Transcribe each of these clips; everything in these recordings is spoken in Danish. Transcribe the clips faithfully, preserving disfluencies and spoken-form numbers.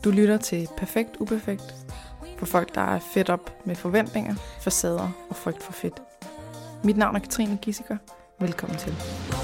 Du lytter til Perfekt Uperfekt for folk, der er fedt op med forventninger, facader og frygt for fedt. Mit navn er Katrine Gissiker. Velkommen til.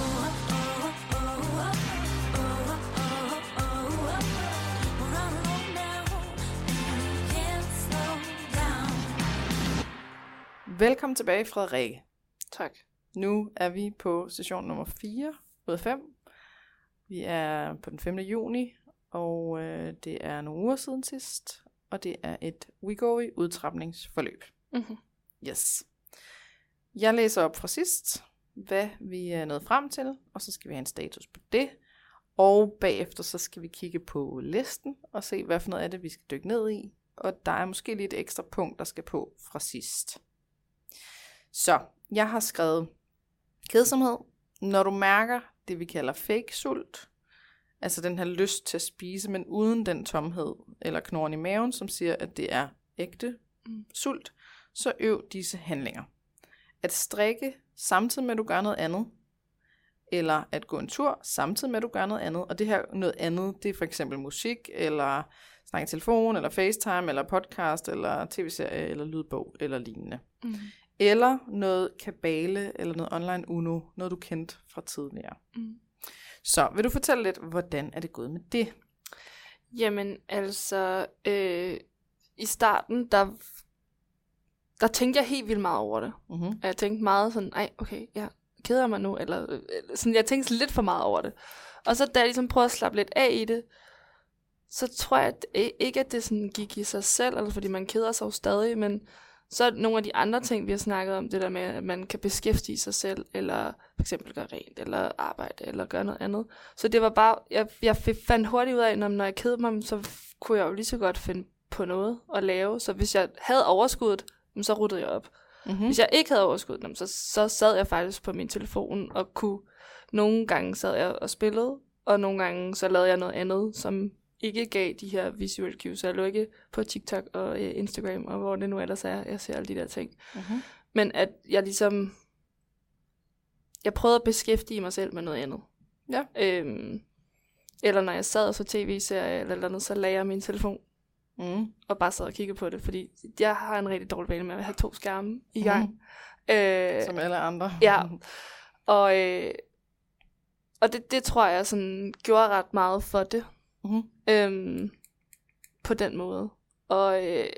Velkommen tilbage, Frederikke. Tak. Nu er vi på session nummer fire ud af fem. Vi er på den femte juni, og øh, det er nogle uger siden sidst, og det er et Wegovy udtrapningsforløb. Mm-hmm. Yes. Jeg læser op fra sidst, hvad vi er nået frem til, og så skal vi have en status på det. Og bagefter så skal vi kigge på listen og se, hvad for noget af det, vi skal dykke ned i. Og der er måske lidt et ekstra punkt, der skal på fra sidst. Så, jeg har skrevet kedsomhed. Når du mærker det, vi kalder fake sult, altså den her lyst til at spise, men uden den tomhed eller knoren i maven, som siger, at det er ægte mm. sult, så øv disse handlinger. At strikke samtidig med, at du gør noget andet, eller at gå en tur samtidig med, at du gør noget andet. Og det her noget andet, det er for eksempel musik, eller snakke i telefon, eller FaceTime, eller podcast, eller tv-serie, eller lydbog, eller lignende. Mm. Eller noget kabale, eller noget online Uno, noget du kendte fra tidligere. Mm. Så vil du fortælle lidt, hvordan er det gået med det? Jamen altså, øh, i starten, der, der tænkte jeg helt vildt meget over det. Mm-hmm. Og jeg tænkte meget sådan, ej okay, jeg keder mig nu, eller, eller sådan, jeg tænkte lidt for meget over det. Og så da jeg ligesom prøvede at slappe lidt af i det, så tror jeg at, ikke, at det sådan gik i sig selv, altså fordi man keder sig jo stadig, men så er nogle af de andre ting, vi har snakket om, det der med, at man kan beskæftige sig selv, eller for eksempel gøre rent, eller arbejde, eller gøre noget andet. Så det var bare, jeg, jeg fandt hurtigt ud af, at når jeg kedede mig, så kunne jeg jo lige så godt finde på noget at lave. Så hvis jeg havde overskuddet, så ruttede jeg op. Mm-hmm. Hvis jeg ikke havde overskuddet, så, så sad jeg faktisk på min telefon, og kunne, nogle gange sad jeg og spillede, og nogle gange så lavede jeg noget andet, som ikke gav de her visual cues. Så jeg lå ikke på TikTok og uh, Instagram, og hvor det nu ellers er, jeg ser alle de der ting. Uh-huh. Men at jeg ligesom, jeg prøvede at beskæftige mig selv med noget andet. Ja. Øhm, eller når jeg sad og så tv-serier eller andet, så lagde jeg min telefon. Mm. Og bare sad og kiggede på det, fordi jeg har en rigtig dårlig vane med at have to skærme i gang. Mm. Øh, Som alle andre. Ja. Og, øh, og det, det tror jeg sådan gjorde ret meget for det. Mm-hmm. Øhm, på den måde. Og øh,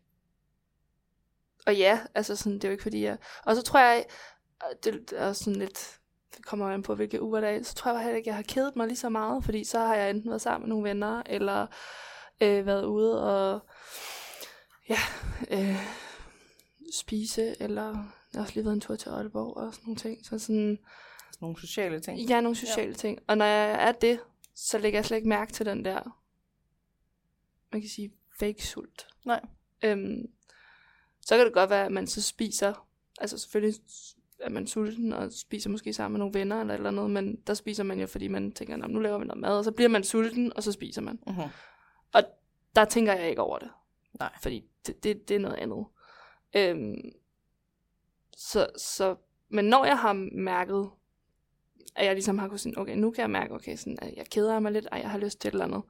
og ja, altså sådan, det er jo ikke fordi jeg, og så tror jeg, det er sådan lidt, det kommer an på hvilke uger der er, så tror jeg heller ikke, jeg har kedet mig lige så meget, fordi så har jeg enten været sammen med nogle venner, eller øh, været ude og ja, øh, spise, eller jeg har også lige været en tur til Aalborg og sådan nogle ting, så sådan nogle sociale ting. Ja, nogle sociale ja. ting. Og når jeg er det, så lægger jeg slet ikke mærke til den der, man kan sige, fake sult. Nej. Øhm, så kan det godt være, at man så spiser, altså selvfølgelig er man sulten, og spiser måske sammen med nogle venner, eller eller noget, men der spiser man jo, fordi man tænker, nu laver vi noget mad, og så bliver man sulten, og så spiser man. Uh-huh. Og der tænker jeg ikke over det. Nej. Fordi det, det, det er noget andet. Øhm, så, så, men når jeg har mærket, at jeg ligesom har kunnet sige, okay, nu kan jeg mærke, okay, sådan, at jeg keder mig lidt, og jeg har lyst til et eller andet.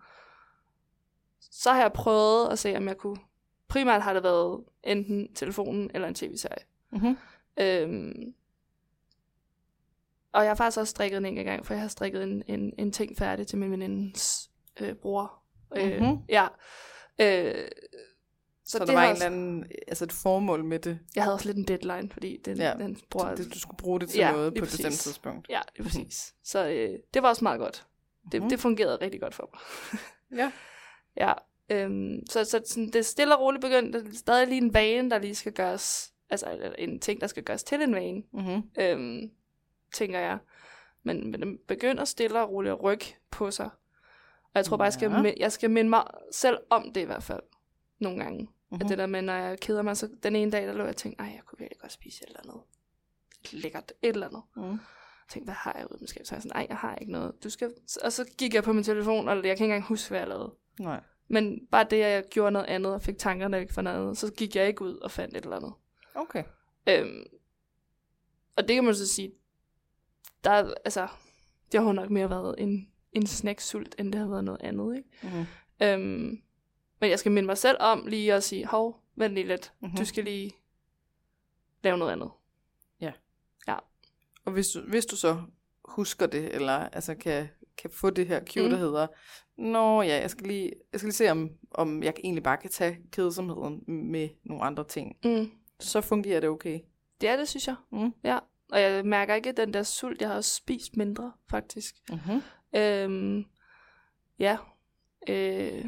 Så har jeg prøvet at se, om jeg kunne, primært har det været enten telefonen eller en tv-serie. Mm-hmm. Øhm, og jeg har faktisk også strikket en enkelt gang, for jeg har strikket en, en, en ting færdig til min venindens øh, bror. Øh, mm-hmm. Ja. Øh, Så, så der var en eller anden, altså et formål med det? Jeg havde også lidt en deadline, fordi den, ja, den bror... Det, du skulle bruge det til ja, noget på et præcis. bestemt tidspunkt. Ja, det er præcis. Så øh, det var også meget godt. Det, mm. det fungerede rigtig godt for mig. Ja. Ja. Øhm, så så sådan, det er stille og roligt begyndt. Det er stadig lige en vane, der lige skal gøres... Altså en ting, der skal gøres til en vane, mm-hmm. øhm, tænker jeg. Men, men den begynder stille og roligt at rykke på sig. Og jeg tror bare, ja. jeg, skal, jeg skal minde mig selv om det i hvert fald. Nogle gange. Mm-hmm. At det der med, når jeg keder mig, så den ene dag, der lå jeg og tænkte, ej, jeg kunne virkelig godt spise et eller andet. Lækkert, et eller andet. Mm. Jeg tænkte, hvad har jeg ude med skab? Så jeg sådan, ej, jeg har ikke noget. Du skal... Og så gik jeg på min telefon, og jeg kan ikke engang huske, hvad jeg lavede. Nej. Men bare det, at jeg gjorde noget andet, og fik tankerne væk fra noget andet, så gik jeg ikke ud og fandt et eller andet. Okay. Øhm, og det kan man så sige, der er, altså, det har jo nok mere været en, en snacksult, end det har været noget andet, ikke? Mm-hmm. Øhm, Men jeg skal minde mig selv om lige at sige, hov, vent lige lidt. Mm-hmm. Du skal lige lave noget andet. Ja. Ja. Og hvis du, hvis du så husker det, eller altså kan, kan få det her cue, mm. der hedder, nå ja, jeg skal lige, jeg skal lige se, om, om jeg egentlig bare kan tage kedsomheden med nogle andre ting. Mm. Så fungerer det okay. Det er det, synes jeg. Mm. Ja. Og jeg mærker ikke den der sult. Jeg har også spist mindre, faktisk. Mm-hmm. Øhm, ja. Øh,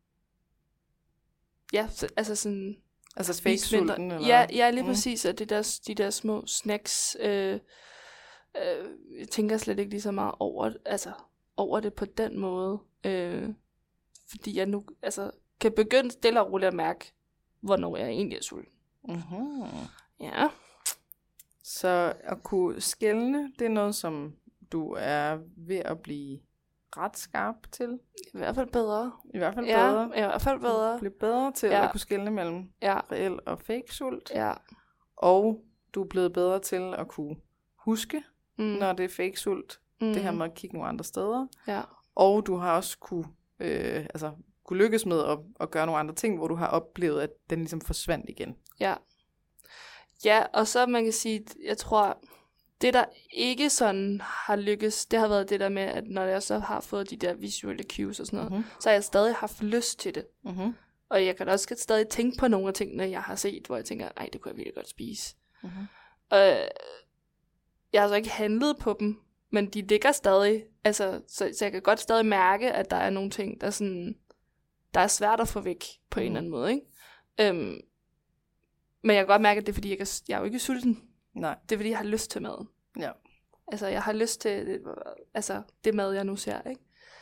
ja, så, altså sådan... Altså fake-sulten? Eller? Ja, ja, lige mm. præcis. At det der, de der små snacks... Øh, øh, jeg tænker slet ikke lige så meget over, altså, over det på den måde. Øh, fordi jeg nu altså, kan begynde stille og roligt at mærke, hvornår jeg egentlig er sulten. Mm-hmm. Ja. Så at kunne skelne, det er noget, som du er ved at blive ret skarp til. I hvert fald bedre. I hvert fald ja, bedre. i hvert fald bedre. Blive bedre til ja. at kunne skelne mellem ja. reel og fake sult. Ja. Og du er blevet bedre til at kunne huske, mm. når det er fake sult. Mm. Det her med at kigge nogle andre steder. Ja. Og du har også kunne, øh, altså, kunne lykkes med at, at gøre nogle andre ting, hvor du har oplevet, at den ligesom forsvandt igen. Ja. Ja, og så man kan sige, jeg tror, det der ikke sådan har lykkes, det har været det der med, at når jeg så har fået de der visuelle cues og sådan noget, mm-hmm. så har jeg stadig haft lyst til det. Mm-hmm. Og jeg kan også stadig tænke på nogle af tingene, jeg har set, hvor jeg tænker, nej, det kunne jeg virkelig godt spise. Mm-hmm. Og jeg har så ikke handlet på dem, men de ligger stadig, altså, så, så jeg kan godt stadig mærke, at der er nogle ting, der, sådan, der er svært at få væk på mm. en eller anden måde. Ikke? Øhm, men jeg kan godt mærke, at det er, fordi jeg, kan, jeg er jo ikke sulten. Nej. Det er, fordi jeg har lyst til mad. Ja. Altså, jeg har lyst til altså, det mad, jeg nu ser. Ikke?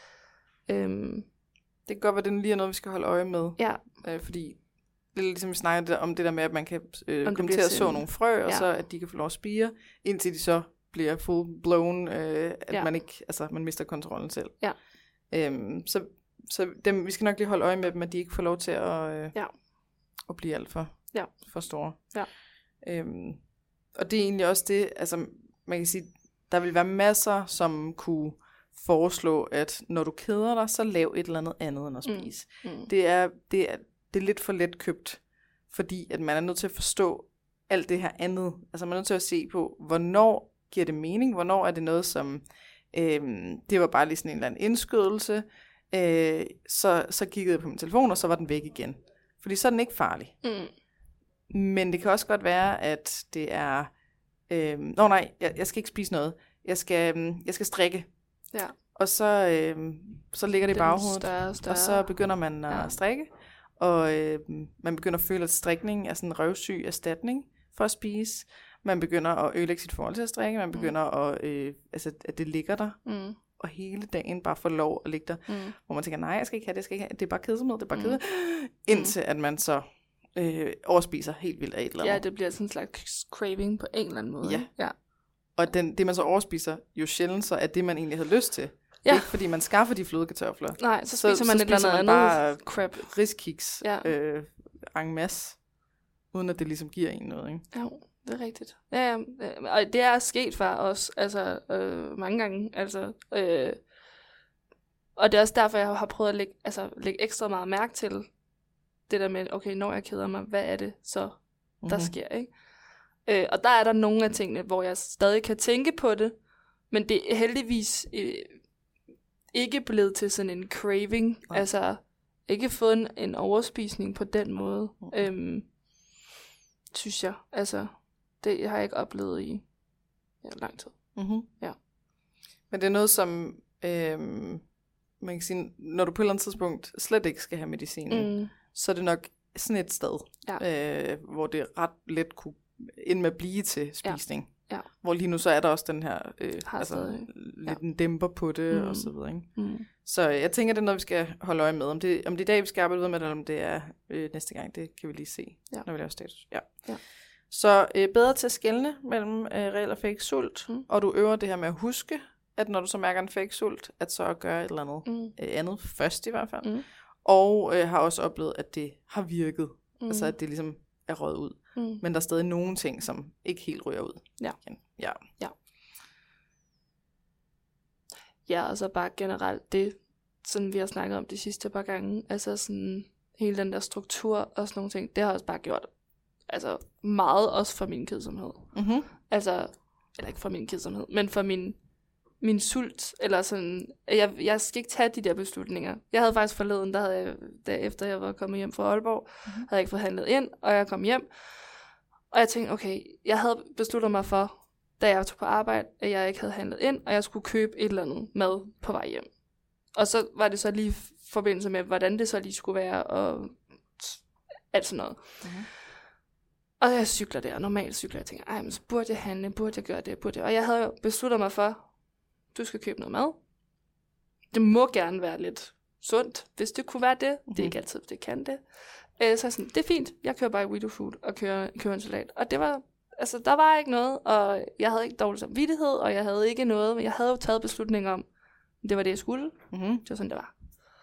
Øhm, det kan godt være, at det lige er noget, vi skal holde øje med. Ja. Øh, fordi det er ligesom, vi snakker om det der med, at man kan øh, komme til at så nogle frø, og ja. så at de kan få lov at spire, indtil de så bliver full blown, øh, at ja. man ikke, altså man mister kontrollen selv. Ja. Øhm, så så dem, vi skal nok lige holde øje med dem, at de ikke får lov til at, øh, ja. at blive alt for, ja. for store. Ja. Øhm, og det er egentlig også det, altså man kan sige, der vil være masser, som kunne foreslå, at når du keder dig, så lav et eller andet andet end at spise. Mm. Mm. Det, er, det, er, det er lidt for let købt, fordi at man er nødt til at forstå alt det her andet. Altså man er nødt til at se på, hvornår giver det mening, hvornår er det noget, som øhm, det var bare lige sådan en eller anden indskydelse, øh, så, så kiggede jeg på min telefon, og så var den væk igen. Fordi så er den ikke farlig. Mm. Men det kan også godt være, at det er, øh, nå nej, jeg, jeg skal ikke spise noget, jeg skal, øh, jeg skal strikke. Ja. Og så, øh, så ligger det i baghovedet, større, større. Og så begynder man at ja. strikke, og øh, man begynder at føle, at strikning er sådan en røvsyg erstatning for at spise. Man begynder at ødelægge sit forhold til at strikke, man begynder mm. at, øh, altså, at det ligger der, mm. og hele dagen bare får lov at ligge der, mm. hvor man tænker, nej, jeg skal ikke have det, jeg skal ikke have det, det er bare kedsomhed, det er bare mm. kedsomhed, indtil at man så øh, overspiser helt vildt af et eller andet. Ja, det bliver sådan en slags craving på en eller anden måde. Ja. ja. Og den, det man så overspiser, jo sjældent så er det, man egentlig har lyst til. Ja. Ikke fordi man skaffer de flødekartofler. Nej, så spiser så, man så et eller andet bare crap. Riskiks ja. øh, en masse, uden at det ligesom giver en noget, ikke? Ja, det er rigtigt. Ja, ja, og det er sket for os, altså øh, mange gange, altså. Øh, og det er også derfor, jeg har prøvet at lægge, altså, lægge ekstra meget mærke til det der med, okay, når jeg keder mig, hvad er det så, der mm-hmm. sker, ikke? Øh, og der er der nogle af tingene, hvor jeg stadig kan tænke på det, men det er heldigvis øh, ikke blevet til sådan en craving, ja. Altså ikke fået en, en overspisning på den måde, okay. øhm, synes jeg. Altså, det har jeg ikke oplevet i ja, lang tid. Mm-hmm. Ja. Men det er noget, som øh, man kan sige, når du på et eller andet tidspunkt slet ikke skal have medicinen, mm. så er det nok sådan et sted, ja. øh, hvor det ret let kunne ende med at blive til spisning. Ja. Ja. Hvor lige nu så er der også den her øh, altså, lidt ja. en dæmper på det, mm. og så videre. Ikke? Mm. Så jeg tænker, det er noget, vi skal holde øje med. Om det, om det er i dag, vi skal arbejde med det, eller om det er øh, næste gang, det kan vi lige se, ja. når vi laver status. Ja. Ja. Så øh, bedre til at skelne mellem øh, reel og fake sult, mm. og du øver det her med at huske, at når du så mærker en fake sult, at så at gøre et eller andet mm. øh, andet først i hvert fald. Mm. Og øh, har også oplevet, at det har virket. Mm. Altså at det ligesom er røget ud. Mm. Men der er stadig nogle ting, som ikke helt ryger ud. Ja. Ja. Ja. Ja, og så bare generelt det, sådan vi har snakket om de sidste par gange, altså sådan hele den der struktur og sådan nogle ting, det har også bare gjort altså meget også for min kedsomhed. Mm-hmm. Altså, eller ikke for min kedsomhed, men for min, min sult, eller sådan, jeg, jeg skal ikke tage de der beslutninger. Jeg havde faktisk forleden, der havde jeg, der efter jeg var kommet hjem fra Aalborg, mm-hmm. havde jeg ikke fået handlet ind, og jeg kom hjem, og jeg tænkte, okay, jeg havde besluttet mig for, da jeg tog på arbejde, at jeg ikke havde handlet ind, og jeg skulle købe et eller andet mad på vej hjem. Og så var det så lige i forbindelse med, hvordan det så lige skulle være, og alt sådan noget. Mm-hmm. Og jeg cykler der, normalt cykler, jeg tænker, ej, men så burde jeg handle, burde jeg gøre det, burde jeg. Og jeg havde jo besluttet mig for, du skal købe noget mad. Det må gerne være lidt sundt, hvis det kunne være det. Mm-hmm. Det er ikke altid, det kan det. Øh, så jeg sådan, det er fint, jeg kører bare i Wido Food og kører, kører en salat. Og det var, altså, der var ikke noget, og jeg havde ikke dårlig samvittighed, og jeg havde ikke noget, men jeg havde jo taget beslutning om, det var det, jeg skulle. Mm-hmm. Det var sådan, det var.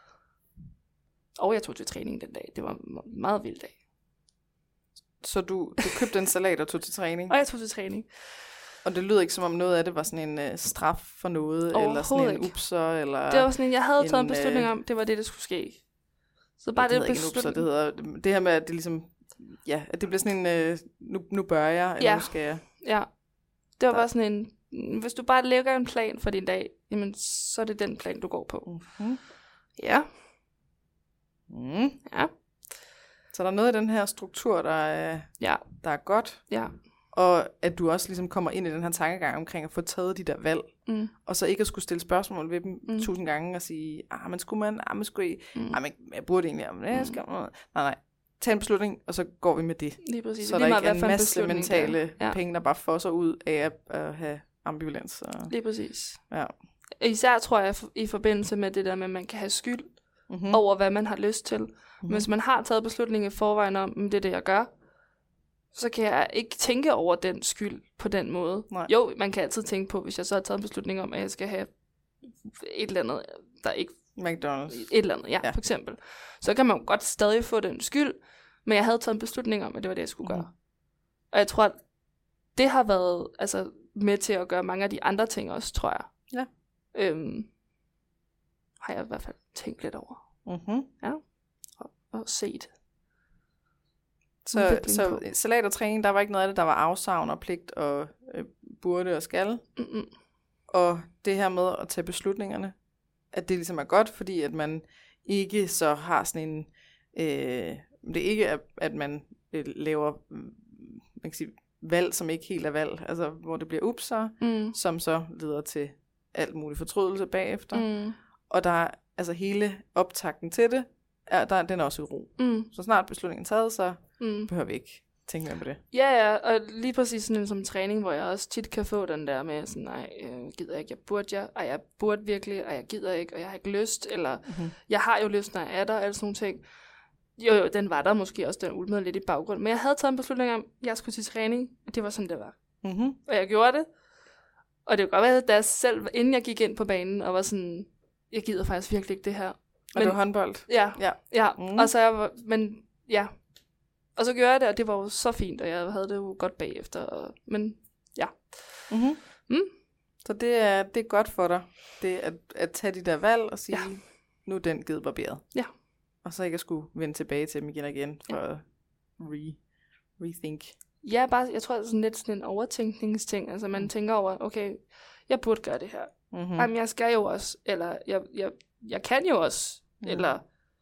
Og jeg tog til træning den dag. Det var en meget vild dag. Så du, du købte en salat og tog til træning? Og jeg tog til træning. Og det lyder ikke som om noget af det var sådan en uh, straf for noget, eller sådan en upser, eller... Det var sådan en, jeg havde en, taget en beslutning om, det var det, der skulle ske. Så bare det, det beslutning... Det hedder det her med, at det ligesom... Ja, at det bliver sådan en, uh, nu, nu bør jeg, eller ja. nu skal jeg... Ja, det var der. Bare sådan en... Hvis du bare lægger en plan for din dag, jamen, så er det den plan, du går på. Mm-hmm. Ja. Mm. Ja. Så der er noget i den her struktur, der er, ja. der er godt. Ja. Og at du også ligesom kommer ind i den her tankegang omkring at få taget de der valg. Mm. Og så ikke at skulle stille spørgsmål ved dem mm. tusind gange og sige, ah, men skulle man, ah, men skulle I, mm. ah, men jeg burde egentlig, men jeg skal, mm. nej, nej. Tag en beslutning, og så går vi med det. Lige præcis. Så lige der ikke er en en masse mentale der. Ja. penge, der bare fosser ud af at, at have ambivalens. Og... Lige præcis. Ja. Især tror jeg i forbindelse med det der med, at man kan have skyld mm-hmm. over, hvad man har lyst til. Mm-hmm. Hvis man har taget beslutningen i forvejen om, det er det, jeg gør, så kan jeg ikke tænke over den skyld på den måde. Nej. Jo, man kan altid tænke på, hvis jeg så har taget en beslutning om, at jeg skal have et eller andet, der ikke... McDonald's. Et eller andet, ja, ja. For eksempel. Så kan man jo godt stadig få den skyld, men jeg havde taget en beslutning om, at det var det, jeg skulle mm-hmm. gøre. Og jeg tror, at det har været altså, med til at gøre mange af de andre ting også, tror jeg. Ja. Øhm, har jeg i hvert fald tænkt lidt over. Mm-hmm. Ja. Og, og set. Så, så salat og træning, der var ikke noget af det, der var afsavn og pligt og øh, burde og skal. Mm-mm. Og det her med at tage beslutningerne, at det ligesom er godt, fordi at man ikke så har sådan en... Øh, det er ikke, at, at man øh, laver man kan sige, valg, som ikke helt er valg. Altså, hvor det bliver upser, mm. som så leder til alt muligt fortrydelse bagefter. Mm. Og der er altså hele optakten til det, er, der, den er også i ro. Mm. Så snart beslutningen er taget, så mm. behøver vi ikke tænke mere på det. Ja, ja, og lige præcis sådan en som træning, hvor jeg også tit kan få den der med sådan, nej, jeg gider ikke, jeg burde jeg, ej, jeg burde virkelig, ej, jeg gider ikke, og jeg har ikke lyst, eller mm-hmm. jeg har jo lyst, når jeg er der, eller sådan nogle ting. Jo, jo, den var der måske også, den ulmede lidt i baggrund, men jeg havde taget en beslutning om, at jeg skulle til træning, og det var sådan, det var. Mm-hmm. Og jeg gjorde det, og det kunne godt være, da jeg selv, inden jeg gik ind på banen, og var sådan, jeg gider faktisk virkelig ikke det her. Og men, det var håndbold? Ja, ja. ja. Mm. Og så jeg var, men ja, og så gjorde jeg det, og det var jo så fint, og jeg havde det jo godt bagefter, og, men ja. Mm-hmm. Mm. Så det er, det er godt for dig, det at, at tage de der valg og sige, ja. Nu er den givet barberet. Ja. Og så ikke at skulle vende tilbage til dem igen og igen, for ja. at re, rethink. Ja, bare, jeg tror, det er sådan lidt sådan en overtænkningsting, altså man tænker over, okay, jeg burde gøre det her. Mm-hmm. Jamen, jeg skal jo også, eller jeg, jeg, jeg kan jo også, mm. eller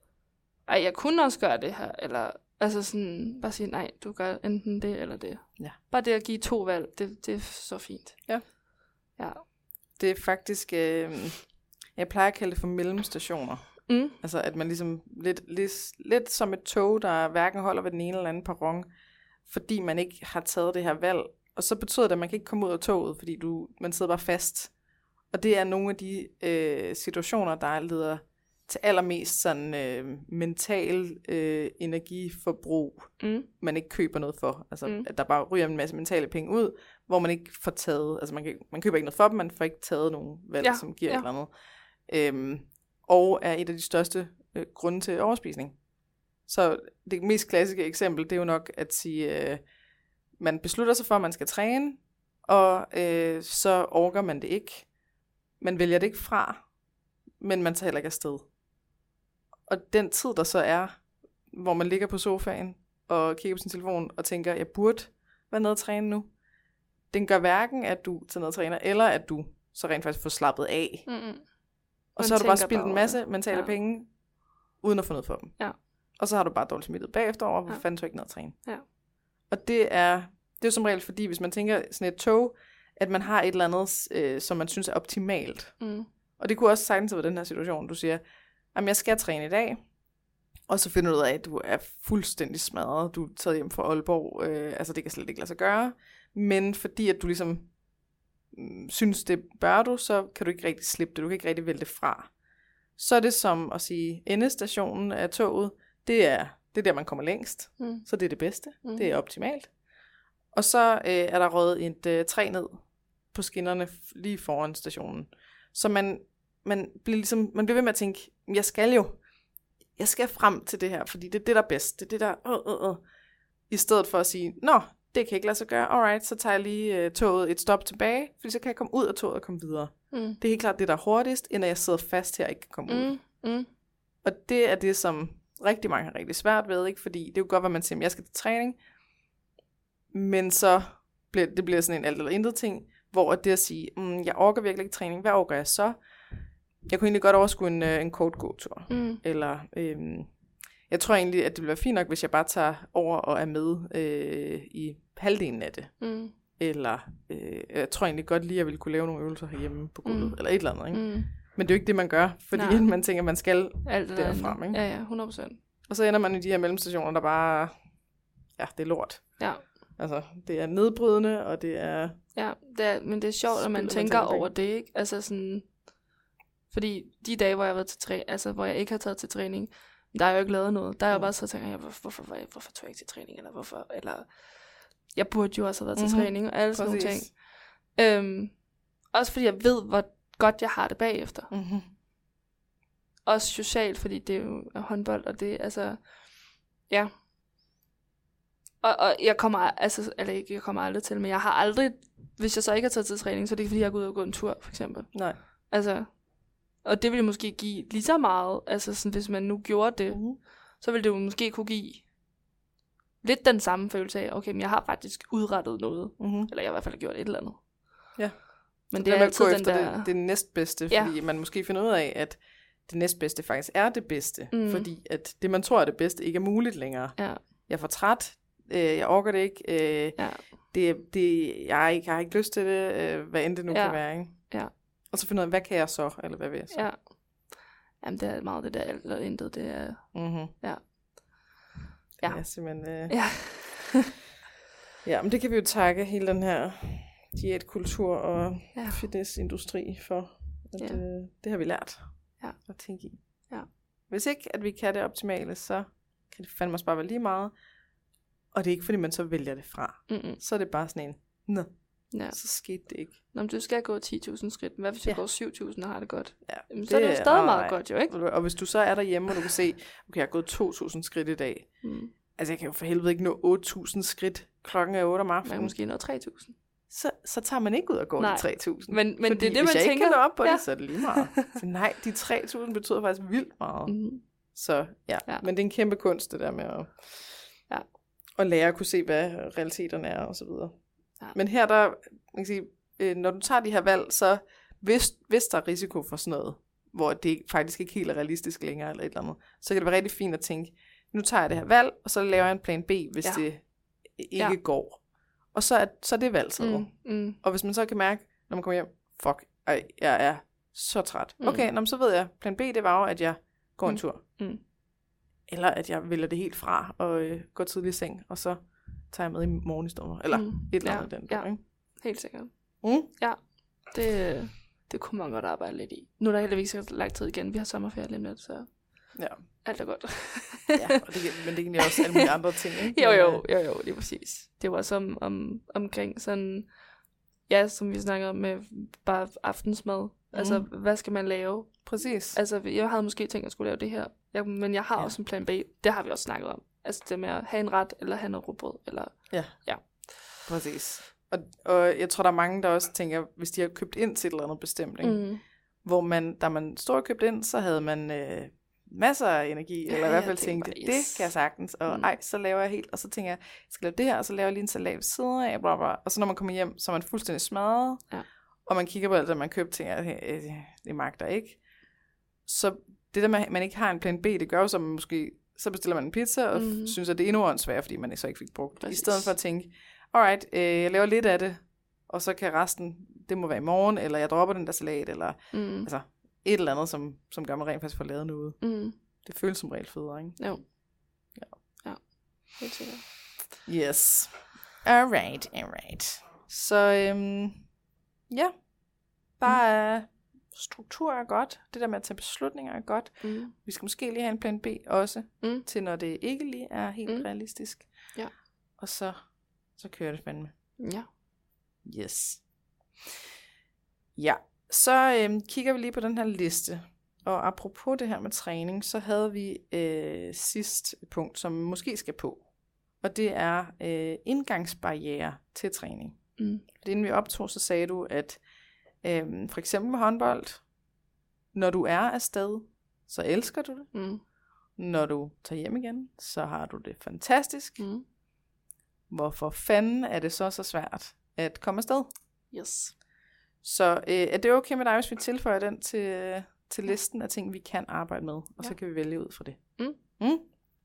ej, jeg kunne også gøre det her, eller altså sådan, bare sige, nej, du gør enten det eller det. Ja. Bare det at give to valg, det, det er så fint. Ja. Ja. Det er faktisk, øh, jeg plejer at kalde det for mellemstationer. Mm. Altså at man ligesom, lidt, lidt, lidt som et tog, der hverken holder ved den ene eller anden perron, fordi man ikke har taget det her valg. Og så betyder det, at man kan ikke komme ud af toget, fordi du, man sidder bare fast. Og det er nogle af de øh, situationer, der leder til allermest sådan øh, mental øh, energiforbrug, mm. man ikke køber noget for. Altså mm. at der bare ryger en masse mentale penge ud, hvor man ikke får taget, altså man, kan, man køber ikke noget for dem, man får ikke taget nogen valg, ja. Som giver ja. Et eller andet. Øhm, og er et af de største øh, grunde til overspisning. Så det mest klassiske eksempel, det er jo nok at sige, øh, man beslutter sig for, at man skal træne, og øh, så orker man det ikke. Man vælger det ikke fra, men man tager heller ikke afsted. Og den tid, der så er, hvor man ligger på sofaen og kigger på sin telefon og tænker, jeg burde være nede og træne nu. Den gør hverken, at du tager ned og træner, eller at du så rent faktisk får slappet af. Mm-hmm. Og så har du bare spildt en masse mentale ja. penge, uden at få noget for dem. Ja. Og så har du bare dårligt smittet bagefter over, hvor ja. fanden du ikke ned at træne. Ja. Og det er, det er jo som regel, fordi hvis man tænker sådan et tog, at man har et eller andet, øh, som man synes er optimalt. Mm. Og det kunne også sagtens være den her situation, du siger, jamen jeg skal træne i dag, og så finder du ud af, at du er fuldstændig smadret, du er taget hjem fra Aalborg, øh, altså det kan slet ikke lade sig gøre, men fordi at du ligesom øh, synes, det bør du, så kan du ikke rigtig slippe det, du kan ikke rigtig vælge det fra. Så er det som at sige, endestationen af toget, det er, det er der, man kommer længst, mm. så det er det bedste, mm. det er optimalt. Og så øh, er der røget et øh, træ ned på skinnerne lige foran stationen. Så man, man, bliver ligesom, man bliver ved med at tænke, jeg skal jo, jeg skal frem til det her, fordi det er det, der er bedst. Det er det, der øh, øh, øh. I stedet for at sige, nå, det kan ikke lade sig gøre, alright, så tager jeg lige øh, toget et stop tilbage, fordi så kan jeg komme ud af toget og komme videre. Mm. Det er helt klart det, der er hurtigst, end at jeg sidder fast her og ikke kan komme ud. Mm. Mm. Og det er det, som rigtig mange har rigtig svært ved, ikke? Fordi det er jo godt, at man siger, jeg skal til træning, men så bliver det bliver sådan en alt eller intet ting, hvor det at sige, mm, jeg orker virkelig ikke træning, hvad orker jeg så? Jeg kunne egentlig godt overskue en, en kort gåtur. Mm. Eller, øhm, jeg tror egentlig, at det ville være fint nok, hvis jeg bare tager over og er med øh, i halvdelen af det. Mm. Eller, øh, jeg tror egentlig godt lige, at jeg ville kunne lave nogle øvelser herhjemme på gulvet, mm. eller et eller andet, ikke? Mm. Men det er jo ikke det, man gør, fordi Nej. man tænker, man skal alt derfra, ikke? Ja, ja, hundrede procent. Og så ender man i de her mellemstationer, der bare, ja, det er lort. Ja. Altså, det er nedbrydende, og det er... Ja, det er, men det er sjovt, at man tænker over det, ikke? Altså sådan... Fordi de dage, hvor jeg har været til træning, altså hvor jeg ikke har taget til træning, der har jeg jo ikke lavet noget. Der er jeg jo bare så tænker, jeg, hvorfor, hvorfor, hvorfor, hvorfor tog jeg ikke til træning, eller hvorfor, eller... Jeg burde jo også have været til mm-hmm. træning, og alle sådan nogle ting. Øhm, også fordi jeg ved, hvor godt jeg har det bagefter. Mm-hmm. Også socialt, fordi det er jo håndbold, og det, altså... Ja... Og, og jeg kommer, altså, eller ikke, jeg kommer aldrig til, men jeg har aldrig, hvis jeg så ikke har taget til træning, så er det ikke, fordi jeg går ud og går en tur, for eksempel. Nej. Altså, og det ville måske give lige så meget, altså sådan, hvis man nu gjorde det, uh-huh. så ville det jo måske kunne give lidt den samme følelse af, okay, men jeg har faktisk udrettet noget, uh-huh. eller jeg har i hvert fald gjort et eller andet. Ja. Men det er altid den der... Det, det næstbedste, fordi ja. man måske finder ud af, at det næstbedste faktisk er det bedste, mm. fordi at det, man tror er det bedste, ikke er muligt længere. Ja. Jeg er for træt, Øh, jeg orker det ikke. Øh, ja. det, det, jeg, har ikke, jeg har ikke lyst til det, øh, hvad end det nu ja. kan være. Ikke? Ja. Og så finder jeg, hvad kan jeg så, eller hvad vil jeg så? Ja. Jamen, det er meget det der, eller intet, det er... Mm-hmm. Ja. Ja. Det er simpelthen... Øh... Ja. ja, men det kan vi jo takke hele den her diætkultur og ja. fitnessindustri for. At, ja. øh, det har vi lært ja. at tænke i. Ja. Hvis ikke, at vi kan det optimale, så kan det fandme også bare være lige meget. Og det er ikke, fordi man så vælger det fra. Mm-mm. Så er det bare sådan en, nå, ja. så skete det ikke. Nå, men du skal gå ti tusind skridt. Hvad hvis du ja. går syv tusind og har det godt? Ja, Jamen, det så er det jo stadig meget nej. godt, jo ikke? Og hvis du så er derhjemme, og du kan se, okay, jeg har gået to tusind skridt i dag. Mm. Altså, jeg kan jo for helvede ikke nå otte tusind skridt klokken er otte om aftenen. Man kan måske nå tre tusind. Så, så tager man ikke ud og går nej. de tre tusind. Men, men det er det, man hvis jeg tænker... ikke kan nå op på ja. det, så er det lige meget. Så nej, de tre tusind betyder faktisk vildt meget. Mm. Så ja. ja, men det er en kæmpe kunst, det der med at... Ja. Og lære at kunne se, hvad realiteterne er, og så videre. Ja. Men her, der, man kan sige, øh, når du tager de her valg, så hvis, hvis der er risiko for sådan noget, hvor det faktisk ikke helt er realistisk længere, eller et eller andet, så kan det være rigtig fint at tænke, nu tager jeg det her valg, og så laver jeg en plan B, hvis ja. det ikke ja. går. Og så er, så er det valg så. Mm, mm. Og hvis man så kan mærke, når man kommer hjem, fuck, ej, jeg er så træt. Mm. Okay, nå, så ved jeg, plan B, det var jo, at jeg går mm. en tur. Mm. Eller at jeg vælger det helt fra og øh, går tidligt i seng, og så tager jeg med i morgen i stedet. Eller mm. et eller andet ja. den. Der, ja, ikke? Helt sikkert. Mm? Ja, det, det kunne man godt arbejde lidt i. Nu er der heldigvis ikke lang tid igen. Vi har sommerferie lige lidt, så ja. alt er godt. ja, og det, men det kan jo også alle mulige andre ting, ikke? Jo, jo, jo, jo, lige præcis. Det var også om, om, omkring sådan, ja, som vi snakkede om med bare aftensmad. Mm. Altså, hvad skal man lave? Præcis. Altså, jeg havde måske tænkt, at jeg skulle lave det her. Jeg, men jeg har ja. også en plan B. Det har vi også snakket om. Altså, det med at have en ret, eller have noget rugbrød, eller... Ja, ja. præcis. Og, og jeg tror, der er mange, der også tænker, hvis de har købt ind til et eller andet bestemt, ikke? Mm. Hvor man, da man stod og købte ind, så havde man øh, masser af energi, eller i hvert fald tænkte, tænker, det yes. kan jeg sagtens, og mm. ej, så laver jeg helt, og så tænker jeg, jeg skal lave det her, og så laver jeg lige en salat ved siden af, bla bla, og så når man kommer hjem, så er man fuldstændig smadret, ja. og man kigger på alt det, man købte, tænker, det, det magter ikke. Så det der med, at man ikke har en plan B, det gør jo så, man måske, så bestiller man en pizza, og mm. synes, at det er endnu åndssværere, fordi man så ikke fik brugt det. I stedet for at tænke, alright, øh, jeg laver lidt af det, og så kan resten, det må være i morgen, eller jeg dropper den der salat, eller mm. altså et eller andet, som, som gør man rent faktisk får lavet noget. Mm. Det føles som regel federe, ikke? Jo. Ja. Ja. Helt sikkert. Yes. Alright, alright. Så øhm, ja, bare mm. struktur er godt. Det der med at tage beslutninger er godt. Mm. Vi skal måske lige have en plan B også, mm. til når det ikke lige er helt mm. realistisk. Ja. Og så, så kører det fandme. Ja. Yes. Ja, så øhm, kigger vi lige på den her liste. Og apropos det her med træning, så havde vi øh, sidst et punkt, som måske skal på. Og det er øh, indgangsbarriere til træning. Mm. Fordi inden vi optog, så sagde du, at øh, for eksempel med håndbold, når du er afsted, så elsker du det. Mm. Når du tager hjem igen, så har du det fantastisk. Mm. Hvorfor fanden er det så så svært at komme afsted? Yes. Så øh, er det okay med dig, hvis vi tilføjer den til, til listen af ting, vi kan arbejde med, og ja. Så kan vi vælge ud fra det. Mm. Mm.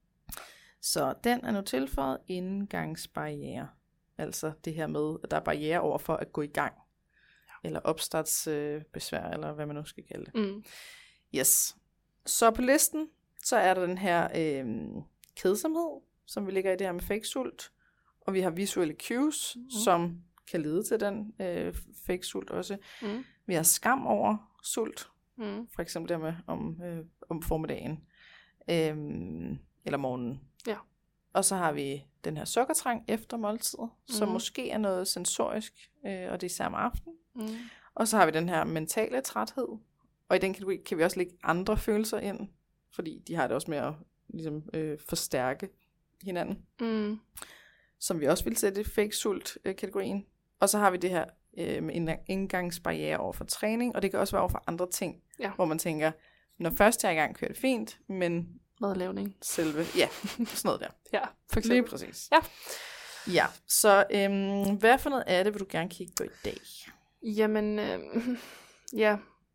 Så den er nu tilføjet indgangsbarriere. Altså det her med, at der er barriere over for at gå i gang. Ja. Eller opstartsbesvær, øh, eller hvad man nu skal kalde det. Mm. Yes. Så på listen, så er der den her øh, kedsomhed, som vi ligger i det her med fake sult. Og vi har visuelle cues, mm. som kan lede til den øh, fake sult også. Mm. Vi har skam over sult. Mm. For eksempel der med om, øh, om formiddagen. Øh, eller morgenen. Ja. Og så har vi den her sukkertrang efter måltidet, mm. som måske er noget sensorisk, øh, og det er især om aftenen. Mm. Og så har vi den her mentale træthed. Og i den kategori kan vi også lægge andre følelser ind, fordi de har det også med at ligesom, øh, forstærke hinanden. Mm. Som vi også vil sætte i fake sult-kategorien. Og så har vi det her øh, med indgangsbarriere over for træning, og det kan også være over for andre ting, ja. Hvor man tænker, når først jeg er i gang, kører det fint, men madlavning. Selve, ja, sådan noget der. Ja, for eksempel. Lige præcis. Ja. Ja, så øhm, hvad for noget af det vil du gerne kigge på i dag? Jamen, øh, ja.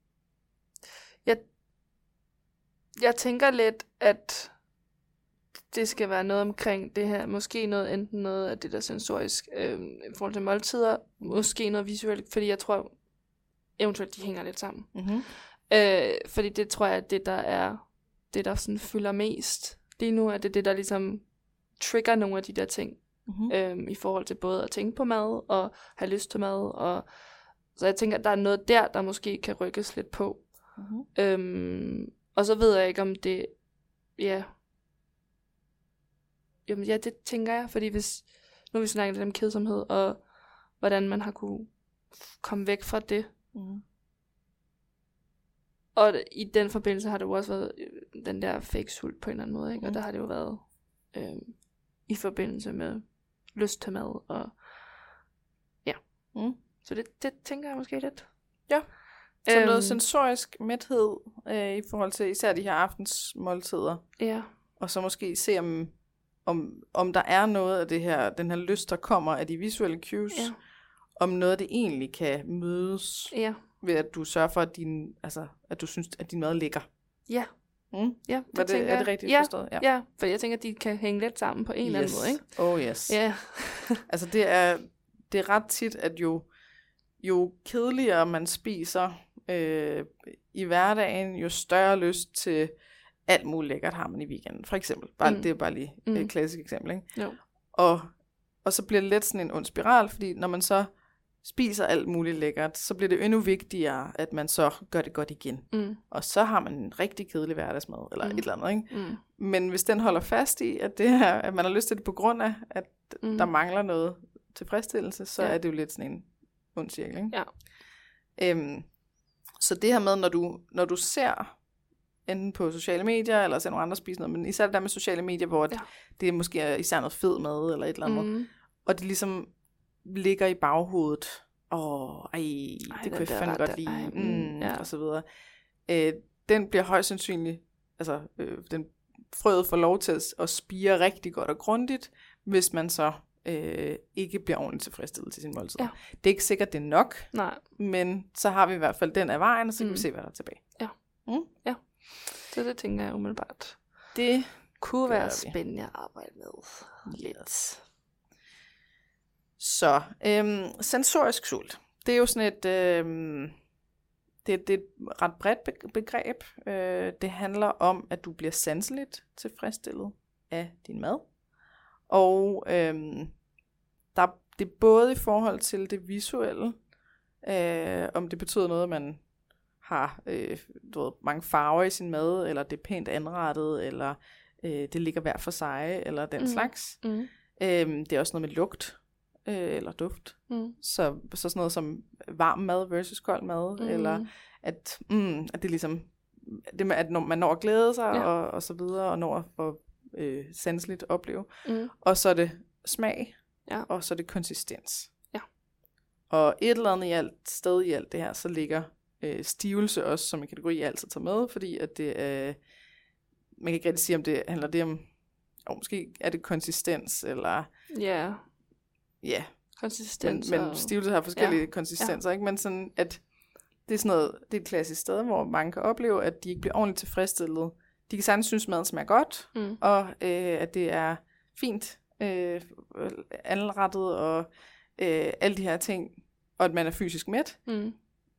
Jeg, jeg tænker lidt, at det skal være noget omkring det her. Måske noget, enten noget af det der sensorisk øh, i forhold til måltider. Måske noget visuelt, fordi jeg tror eventuelt de hænger lidt sammen. Mm-hmm. Øh, fordi det tror jeg, at det der er det, der sådan fylder mest lige nu, er det det, der ligesom trigger nogle af de der ting, mm-hmm. øhm, i forhold til både at tænke på mad, og have lyst til mad, og så jeg tænker, at der er noget der, der måske kan rykkes lidt på. Mm-hmm. Øhm, og så ved jeg ikke, om det, ja, jamen ja, det tænker jeg, fordi hvis, nu vi snakker lidt om kedsomhed, og hvordan man har kunne komme væk fra det, mm. Og i den forbindelse har det jo også været den der fake sult på en eller anden måde, ikke? Mm. Og der har det jo været øh, i forbindelse med lyst til mad, og ja. Mm. Så det, det tænker jeg måske lidt. Ja, så øhm, noget sensorisk mæthed øh, i forhold til især de her aftensmåltider. Ja. Og så måske se, om, om, om der er noget af det her, den her lyst, der kommer af de visuelle cues, ja. Om noget af det egentlig kan mødes. Ja. Ved at du sørger for, at, din, altså, at du synes, at din mad ligger. Ja. Mm? Ja, det, det er det rigtigt ja, forstået? Ja. ja, for jeg tænker, at de kan hænge lidt sammen på en yes. eller anden måde, ikke? Oh yes. Ja. Altså det er, det er ret tit, at jo, jo kedeligere man spiser øh, i hverdagen, jo større lyst til alt muligt lækkert har man i weekenden. For eksempel. Bare, mm. Det er bare lige et mm. klassisk eksempel, ikke? Jo. Og, og så bliver det lidt sådan en ond spiral, fordi når man så spiser alt muligt lækkert, så bliver det endnu vigtigere, at man så gør det godt igen. Mm. Og så har man en rigtig kedelig hverdagsmad, eller mm. et eller andet, ikke? Mm. Men hvis den holder fast i, at, det her, at man har lyst til det på grund af, at mm. der mangler noget tilfredsstillelse, så ja. Er det jo lidt sådan en ond cirkel, ikke? Ja. Øhm, så det her med, når du, når du ser, enten på sociale medier, eller ser nogle andre spise noget, men især det der med sociale medier, hvor ja. Det måske er især noget fed mad, eller et eller andet, mm. og det ligesom ligger i baghovedet. Åh, ej, det kunne jeg fandme godt lide. Mm, ja. Og så videre. Øh, den bliver højst sandsynligt altså øh, den frøet får lov til at, at spire rigtig godt og grundigt, hvis man så øh, ikke bliver ordentligt tilfredsstillet til sin måltid. Ja. Det er ikke sikkert, det er nok, Nej. men så har vi i hvert fald den af vejen, og så kan mm. vi se, hvad der er tilbage. Ja. Mm? Ja. Så det tænker jeg umiddelbart. Det kunne være spændende at arbejde med. Lidt. Så, øhm, sensorisk sult. Det er jo sådan et, øhm, det, det er et ret bredt begreb. Øh, det handler om, at du bliver sanseligt tilfredsstillet af din mad. Og øhm, der, det er både i forhold til det visuelle, øh, om det betyder noget, at man har øh, du ved, mange farver i sin mad, eller det er pænt anrettet, eller øh, det ligger hver for sig, eller den mm. slags. Mm. Øhm, det er også noget med lugt, øh, eller duft. Mm. Så, så sådan noget som varm mad versus kold mad, mm. eller at, mm, at det ligesom, det med, at når man når at glæde sig, ja. og, og så videre, og når at øh, sanseligt opleve. Mm. Og så er det smag, ja. og så er det konsistens. Ja. Og et eller andet i alt, sted i alt det her, så ligger øh, stivelse også som en kategori, jeg altid tager med, fordi at det er, øh, man kan ikke rigtig sige, om det handler det om, og måske er det konsistens, eller ja, ja, konsistens, men, men stivelse har forskellige ja. konsistenser, ja. ikke? Men sådan, at det er sådan noget, det er et klassisk sted, hvor mange kan opleve, at de ikke bliver ordentligt tilfredsstillet. De kan sagtens synes, maden smager godt, mm. og øh, at det er fint øh, anrettet, og øh, alle de her ting, og at man er fysisk mæt. Mm.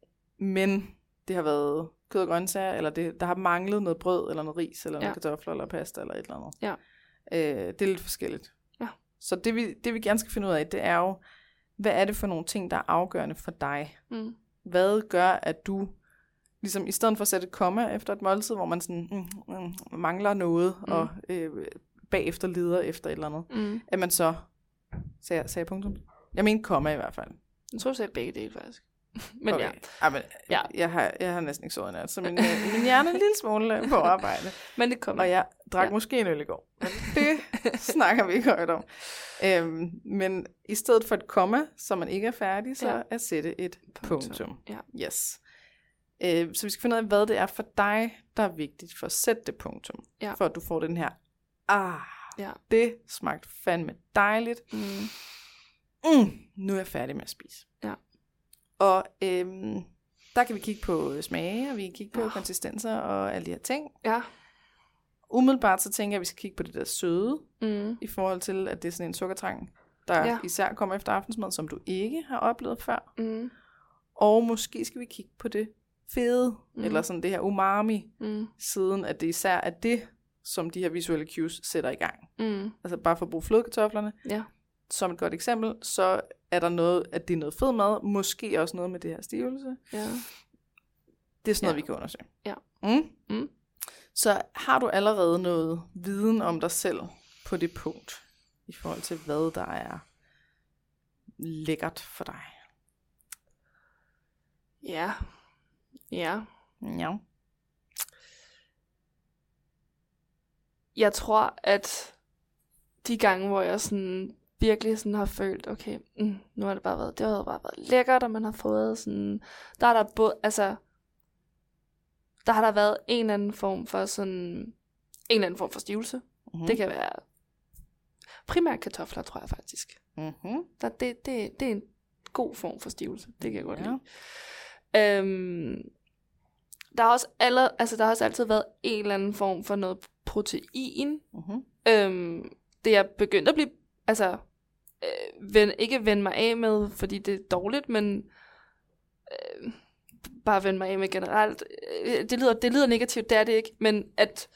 Men det har været kød og grøntsager, eller det, der har manglet noget brød, eller noget ris, eller ja. noget kartofler, eller pasta, eller et eller andet. Ja. Øh, det er lidt forskelligt. Ja. Så det vi, det vi gerne skal finde ud af, det er jo, hvad er det for nogle ting, der er afgørende for dig? Mm. Hvad gør, at du, ligesom i stedet for at sætte et komma efter et måltid, hvor man sådan mm, mm, mangler noget, mm. og øh, bagefter leder efter et eller andet, mm. at man så, sagde, sagde punktum? Jeg mener komma i hvert fald. Jeg tror, du sagde begge dele faktisk. Men okay. ja. ja, men, ja. Jeg, har, jeg har næsten ikke sovet nat, så min, min hjerne er en lille smule på arbejde. Men det kommer. Og jeg drak ja. måske en øl i går. Men det snakker vi ikke højt om. Øhm, men i stedet for et komma, så man ikke er færdig, så ja. at sætte et punktum. punktum. Ja. Yes. Øh, så vi skal finde ud af, hvad det er for dig, der er vigtigt for at sætte det punktum. Ja. For at du får den her, ah, ja. det smagte fandme dejligt. Mm. Mm, nu er jeg færdig med at spise. Ja. Og øhm, der kan vi kigge på smage, og vi kan kigge på ja. konsistenser og alle de her ting. Ja. Umiddelbart så tænker jeg, at vi skal kigge på det der søde, mm. i forhold til, at det er sådan en sukkertrang, der ja. især kommer efter aftensmad, som du ikke har oplevet før. Mm. Og måske skal vi kigge på det fede, mm. eller sådan det her umami, mm. siden at det især er det, som de her visuelle cues sætter i gang. Mm. Altså bare for at bruge flødekartoflerne. Ja. Som et godt eksempel, så er der noget, at det er noget fed mad, måske også noget med det her stivelse. Ja. Det er sådan noget, ja. vi kan undersøge. Ja. Mm? Mm. Så har du allerede noget viden om dig selv på det punkt, i forhold til hvad der er lækkert for dig? Ja. Ja. Ja. Jeg tror, at de gange, hvor jeg sådan virkelig sådan har følt, okay, mm, nu har det bare været, det har bare været lækkert, og man har fået sådan, der er der både, altså, der har der været en eller anden form for sådan, en eller anden form for stivelse. Mm-hmm. Det kan være primært kartofler, tror jeg faktisk. Mm-hmm. Der, det, det, det er en god form for stivelse, det kan jeg godt ja. lide. Øhm, der har også alle, altså der har også altid været en eller anden form for noget protein. Mm-hmm. Øhm, det er begyndt at blive, altså, øh, vend, ikke vende mig af med, fordi det er dårligt, men øh, bare vende mig af med generelt. Øh, det, lyder, det lyder negativt, det er det ikke, men at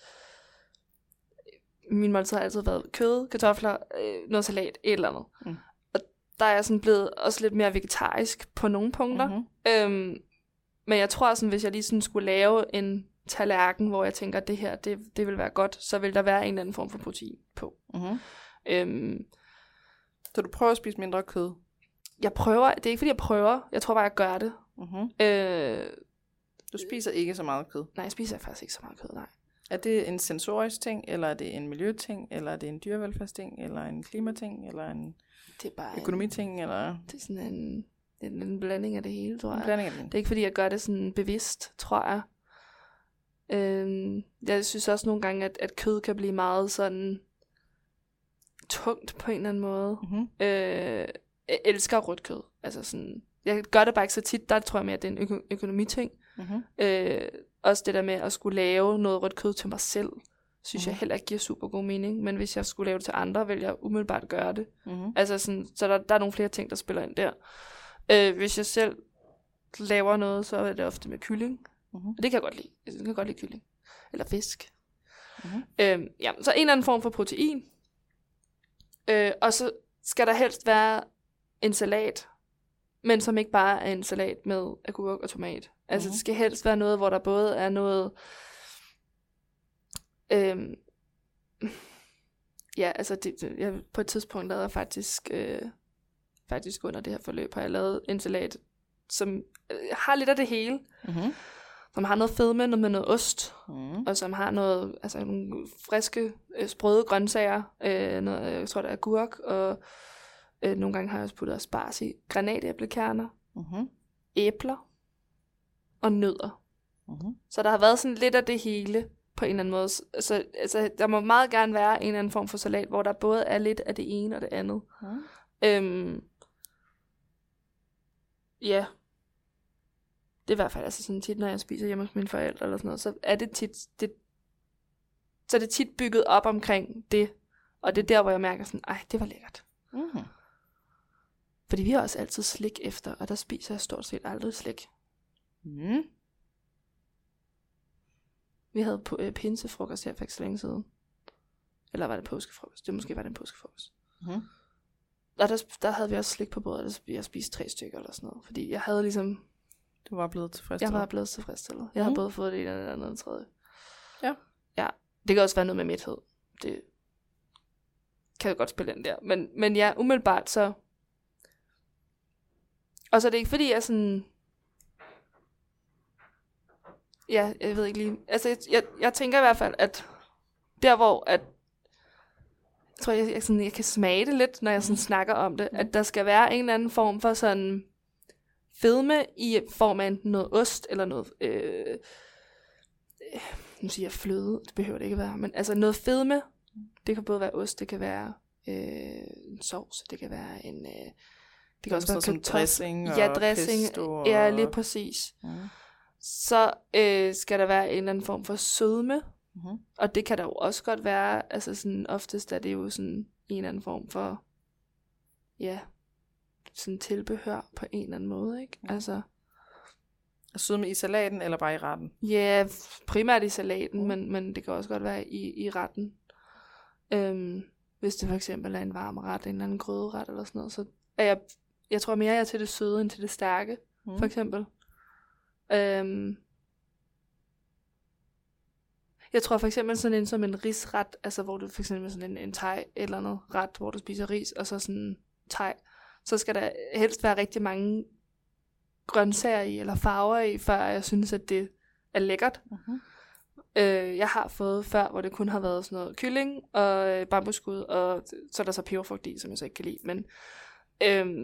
min måltid har altid været kød, kartofler, øh, noget salat, et eller andet. Mm. Og der er jeg sådan blevet også lidt mere vegetarisk på nogle punkter. Mm-hmm. Øhm, men jeg tror sådan, hvis jeg lige sådan skulle lave en tallerken, hvor jeg tænker, at det her, det, det vil være godt, så vil der være en eller anden form for protein på. Mm-hmm. Øhm, så du prøver at spise mindre kød? Jeg prøver, det er ikke fordi jeg prøver, jeg tror bare jeg gør det. Mm-hmm. Øh, du spiser ikke så meget kød? Nej, jeg spiser faktisk ikke så meget kød, nej. Er det en sensorisk ting, eller er det en miljøting, eller er det en dyrevelfærdsting, eller en klimating, eller en det er bare økonomiting, en, eller? Det er sådan en, en, en blanding af det hele, tror jeg. En blanding af det. Det er ikke fordi jeg gør det sådan bevidst, tror jeg. Øhm, jeg synes også nogle gange, at, at kød kan blive meget sådan tungt på en eller anden måde. Mm-hmm. Øh, jeg elsker rødt kød. Altså sådan, jeg gør det bare ikke så tit. Der tror jeg mere, at det er en øko- økonomiting. Mm-hmm. Øh, også det der med at skulle lave noget rødt kød til mig selv, synes mm-hmm. jeg heller ikke giver super god mening. Men hvis jeg skulle lave det til andre, vil jeg umiddelbart gøre det. Mm-hmm. Altså sådan, så der, der er nogle flere ting, der spiller ind der. Øh, hvis jeg selv laver noget, så er det ofte med kylling. Mm-hmm. Og det kan jeg godt lide. Jeg kan godt lide kylling. Eller fisk. Mm-hmm. Øh, ja, så en eller anden form for protein. Øh, og så skal der helst være en salat, men som ikke bare er en salat med agurk og tomat. Altså mm-hmm. det skal helst være noget, hvor der både er noget... Øhm, ja, altså det, det, jeg, på et tidspunkt lavede jeg faktisk, øh, faktisk under det her forløb, har jeg lavet en salat, som øh, har lidt af det hele. Mm-hmm. Som har noget fedme, noget med noget ost, mm. og som har noget, altså nogle friske, øh, sprøde grøntsager, øh, noget, jeg tror, der er agurk, og øh, nogle gange har jeg også puttet asparges i, granatæblekerner, mm-hmm. æbler og nødder. Mm-hmm. Så der har været sådan lidt af det hele på en eller anden måde. Så altså, der må meget gerne være en eller anden form for salat, hvor der både er lidt af det ene og det andet. Mm. Øhm, ja. Det er i hvert fald altså sådan tit, når jeg spiser hjemme hos mine forældre eller sådan noget, så er det tit, det, så er det tit bygget op omkring det. Og det er der, hvor jeg mærker sådan, ej, det var lækkert. Mm-hmm. Fordi vi har også altid slik efter, og der spiser jeg stort set aldrig slik. Mm. Vi havde på, øh, pinsefrokost her for ikke så længe siden. Eller var det påskefrokost? Det måske var det en påskefrokost. Mm-hmm. Og der, der havde vi også slik på bordet, og jeg spiste tre stykker eller sådan noget. Fordi jeg havde ligesom... Du var blevet tilfredsstillet? Jeg var blevet tilfredsstillet. Jeg mm. havde både fået det ene eller andet og det tredje. Ja. Ja, det kan også være noget med mæthed. Det kan jo godt spille ind der. Men, men ja, umiddelbart så... Og så er det ikke fordi, jeg sådan... Ja, jeg ved ikke lige... Altså, jeg, jeg, jeg tænker i hvert fald, at der hvor... At, jeg tror, jeg, jeg, sådan, jeg kan smage det lidt, når jeg sådan snakker om det. At der skal være en eller anden form for sådan... fedme i form af enten noget ost eller noget... Øh, øh, nu siger jeg fløde, det behøver det ikke være. Men altså noget fedme, det kan både være ost, det kan være øh, en sovs, det kan være en... Øh, det kan også være sådan dressing og ja, dressing, pesto. Ja, lige præcis. Mm. Så øh, skal der være en eller anden form for sødme. Mm-hmm. Og det kan der jo også godt være. Altså sådan, oftest er det jo sådan en eller anden form for, ja, sådan tilbehør på en eller anden måde, ikke? Mm. Altså. Sødme i salaten eller bare i retten? Ja, primært i salaten, mm. men, men det kan også godt være i, i retten. Øhm, hvis det for eksempel er en varm ret, en eller anden grøderet eller sådan noget, så er jeg, jeg tror mere, jeg er til det søde end til det stærke, mm. for eksempel. Øhm, jeg tror for eksempel sådan en som en risret, altså hvor du for eksempel sådan en, en thai eller noget ret, hvor du spiser ris, og så sådan thai, så skal der helst være rigtig mange grøntsager i, eller farver i, før jeg synes, at det er lækkert. Mm-hmm. Øh, jeg har fået før, hvor det kun har været sådan noget kylling og bambusskud, og så er der så peberfrugt i, som jeg så ikke kan lide. Men, øhm,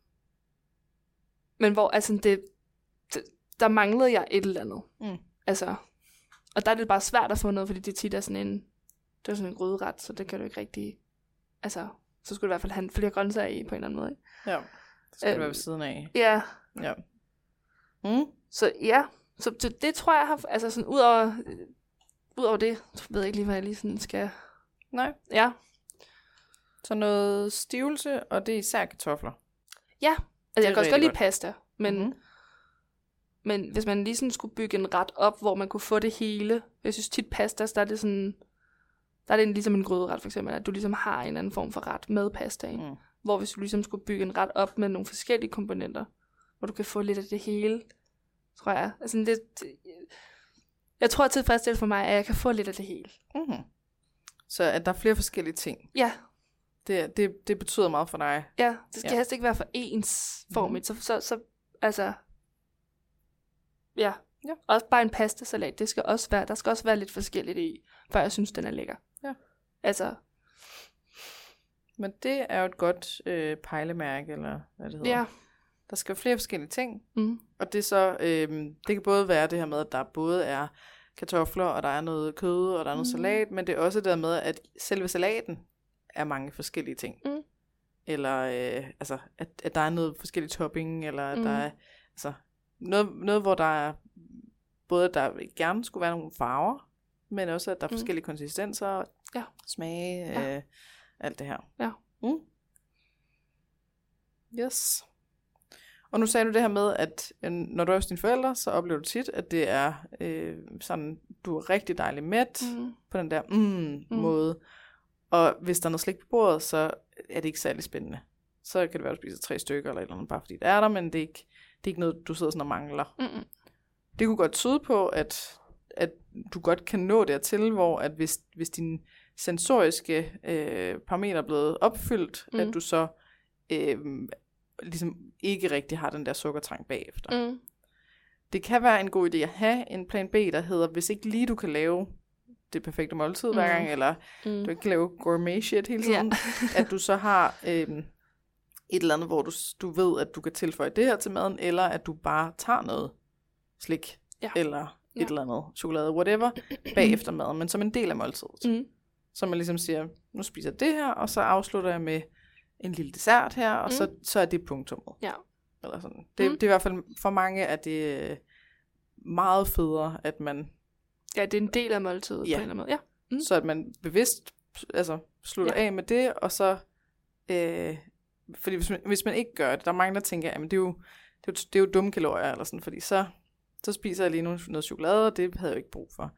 men hvor altså det, det, der manglede jeg et eller andet. Mm. Altså, og der er det bare svært at få noget, fordi det tit er sådan en, det er sådan en gryderet, så det kan du ikke rigtig, altså, så skulle du i hvert fald have flere grøntsager i på en eller anden måde. Ikke? Ja, det skal øhm, være ved siden af. Ja. Ja. Mm. Så ja, så det, det tror jeg har, altså sådan ud over, ud over det, så ved jeg ikke lige, hvad jeg lige sådan skal. Nej. Ja. Så noget stivelse, og det er især kartofler. Ja, altså jeg kan også godt lide pasta, men, mm-hmm. men hvis man lige sådan skulle bygge en ret op, hvor man kunne få det hele, jeg synes tit pasta, der er det sådan, der er det ligesom en grøderet for eksempel, at du ligesom har en anden form for ret med pasta i. Mm. Hvor hvis du ligesom skulle bygge en ret op med nogle forskellige komponenter, hvor du kan få lidt af det hele, tror jeg. Altså, det, det, jeg tror, at tilfredsstillelse for mig er, at jeg kan få lidt af det hele. Mm-hmm. Så at der er flere forskellige ting. Ja. Det, det, det betyder meget for dig. Ja, det skal ja. helst ikke være for ensformigt. Mm-hmm. Så, så, så, altså, ja. ja. Også bare en pastasalat, det skal også være, der skal også være lidt forskelligt i, før jeg synes, den er lækker. Ja. Altså. Men det er jo et godt øh, pejlemærke, eller hvad det hedder. Ja. Der skal være flere forskellige ting, mm. og det så, øh, det kan både være det her med, at der både er kartofler, og der er noget kød, og der er noget mm. salat, men det er også det der med, at selve salaten er mange forskellige ting. Mm. Eller øh, altså, at, at der er noget forskellige topping, eller at mm. der er altså, noget, noget, hvor der er både, at der gerne skulle være nogle farver, men også, at der er mm. forskellige konsistenser, ja. smage, ja. øh, alt det her. Ja. Mm. Yes. Og nu sagde du det her med, at når du er hos dine forældre, så oplever du tit, at det er øh, sådan, du er rigtig dejlig mæt mm. på den der mm, mm. måde. Og hvis der er noget slik på bordet, så er det ikke særlig spændende. Så kan det være, at du spiser tre stykker eller et eller andet, bare fordi det er der, men det er ikke, det er ikke noget, du sidder sådan og mangler. Mm-mm. Det kunne godt tyde på, at, at du godt kan nå dertil, hvor at hvis, hvis dine sensoriske øh, parametre er blevet opfyldt, mm. at du så øh, ligesom ikke rigtig har den der sukkertrang bagefter. Mm. Det kan være en god idé at have en plan B, der hedder, hvis ikke lige du kan lave det perfekte måltid hver gang, mm. eller mm. du ikke kan lave gourmet shit hele tiden, yeah. at du så har øh, et eller andet, hvor du, du ved, at du kan tilføje det her til maden, eller at du bare tager noget slik, ja. eller et ja. eller andet chokolade, whatever, bagefter maden, men som en del af måltidet. Mm. Så man ligesom siger, nu spiser jeg det her, og så afslutter jeg med en lille dessert her, og mm. så, så er det punktummet. Ja. Eller sådan. Det, mm. det er i hvert fald for mange, at det er meget federe, at man... Ja, det er en del af måltidet ja. på en eller anden måde. Ja. Mm. Så at man bevidst altså, slutter ja. af med det, og så... Øh, fordi hvis man, hvis man ikke gør det, der er mange, der tænker, at det er jo, det er jo, det er jo dumme kalorier, eller sådan, fordi så, så spiser jeg lige noget, noget chokolade, og det havde jeg jo ikke brug for.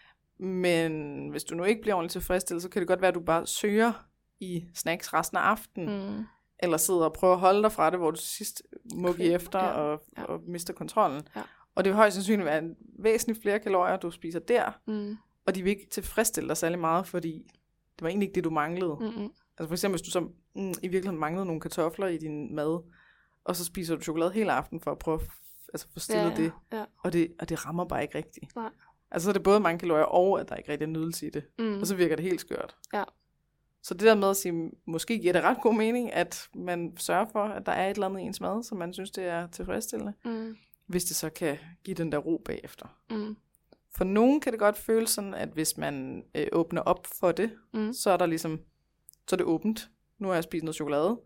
Men hvis du nu ikke bliver ordentligt tilfredsstillet, så kan det godt være, at du bare søger i snacks resten af aftenen, mm. eller sidder og prøver at holde dig fra det, hvor du til sidst må give efter ja. Og, ja. og mister kontrollen. Ja. Og det vil højst sandsynligt være en væsentligt flere kalorier, du spiser der, mm. og de vil ikke tilfredsstille dig særlig meget, fordi det var egentlig ikke det, du manglede. Mm-hmm. Altså for eksempel, hvis du så mm, i virkeligheden manglede nogle kartofler i din mad, og så spiser du chokolade hele aften for at prøve at altså, få stillet ja, ja. det, ja. Og det, og det rammer bare ikke rigtigt. Nej. Altså så er det både mange kalorier, og at der ikke rigtig er nydelse i det. Mm. Og så virker det helt skørt. Ja. Så det der med at sige, måske giver det ret god mening, at man sørger for, at der er et eller andet i ens mad, som man synes, det er tilfredsstillende. Mm. Hvis det så kan give den der ro bagefter. Mm. For nogen kan det godt føles sådan, at hvis man øh, åbner op for det, mm. så er der ligesom, så er det åbent. Nu har jeg spist noget chokolade.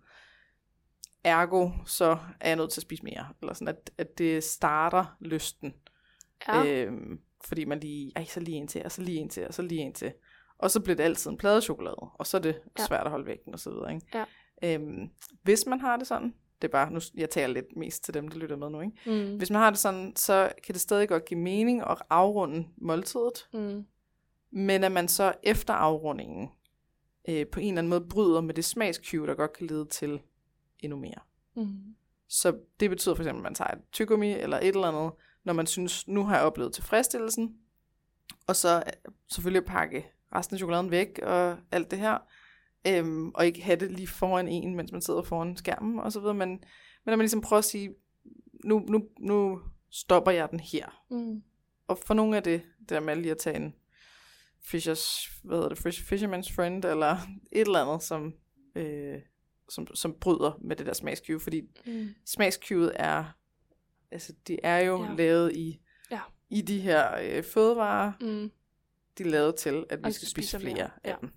Ergo, så er jeg nødt til at spise mere. Eller sådan, at, at det starter lysten. Ja. Øhm, fordi man lige, ej, så lige en til, og så lige en til, og så lige en til. Og så bliver det altid en pladechokolade, og så er det ja. svært at holde vægten, og så videre, ikke? Ja. Øhm, hvis man har det sådan, det er bare, nu jeg taler lidt mest til dem, der lytter med nu, ikke? Mm. Hvis man har det sådan, så kan det stadig godt give mening at afrunde måltidet, mm. men at man så efter afrundingen øh, på en eller anden måde bryder med det smagscue, der godt kan lede til endnu mere. Mm. Så det betyder for eksempel, at man tager et tyggegummi eller et eller andet, når man synes, nu har jeg oplevet tilfredsstillelsen, og så selvfølgelig pakke resten af chokoladen væk og alt det her, øhm, og ikke have det lige foran en, mens man sidder foran skærmen og så videre, men, men at man ligesom prøver at sige, nu, nu, nu stopper jeg den her. Mm. Og for nogle af det, det der med lige at tage en Fishers, hvad hedder det, Fisherman's Friend, eller et eller andet, som, øh, som, som bryder med det der smagscue, fordi mm. smagscueet er, altså det er jo ja. lavet i, ja. i de her øh, fødevarer, mm. de er lavet til, at vi og skal spise flere mere. af ja. dem.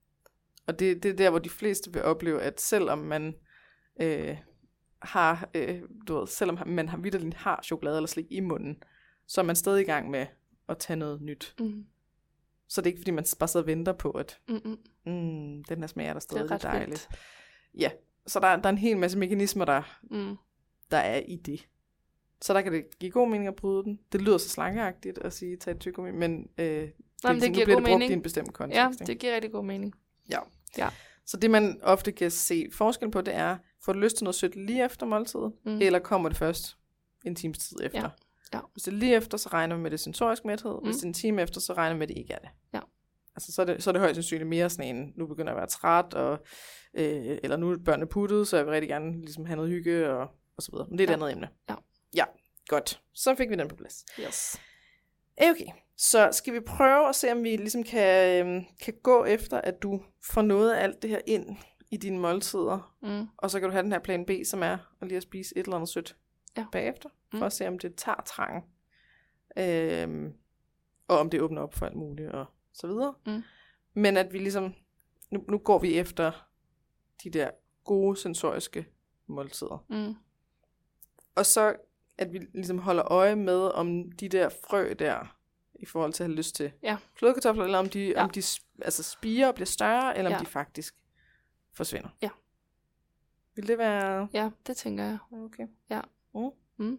Og det, det er der, hvor de fleste vil opleve, at selvom man øh, har, øh, du ved, selvom man har vitterligt har chokolade eller slik i munden, så er man stadig i gang med at tage noget nyt. Mm. Så det er ikke, fordi man bare sidder og venter på, at mm, den her smager der stadig, det er, det er dejligt. Fint. Ja, så der, der er en hel masse mekanismer, der, mm. der er i det. Så der kan det give god mening at bryde den. Det lyder så slangeagtigt at sige, tag et tyggegummi, men øh, det, Nå, det, det giver bliver god det brugt mening. i en bestemt kontekst. Ja, det giver rigtig god mening. Ja. ja. Så det man ofte kan se forskel på, det er, får du lyst til noget sødt lige efter måltidet, mm. eller kommer det først en times tid efter? Ja. Ja. Hvis det er lige efter, så regner vi med det sensorisk mæthed. Mm. Hvis det er en time efter, så regner vi med, det ikke er det. Ja. Altså, så er det, så er det højst sandsynligt mere sådan en, nu begynder jeg at være træt, og, øh, eller nu er børnene puttet, så jeg vil rigtig gerne ligesom, have noget hygge, og, og så videre. Men det er et ja. andet emne. Ja. Ja, godt. Så fik vi den på plads. Yes. Okay, så skal vi prøve at se, om vi ligesom kan, øh, kan gå efter, at du får noget af alt det her ind i dine måltider, mm. og så kan du have den her plan B, som er at lige at spise et eller andet sødt ja. bagefter, for mm. at se, om det tager trang. Øhm, og om det åbner op for alt muligt, og så videre. Mm. Men at vi ligesom, nu, nu går vi efter de der gode sensoriske måltider. Mm. Og så, at vi ligesom holder øje med, om de der frø der, i forhold til at have lyst til ja. flødekartofler, eller om de, ja. om de altså spirer og bliver større, eller ja. om de faktisk forsvinder. Ja. Vil det være... Ja, det tænker jeg. Okay. Ja. Mm. Mm.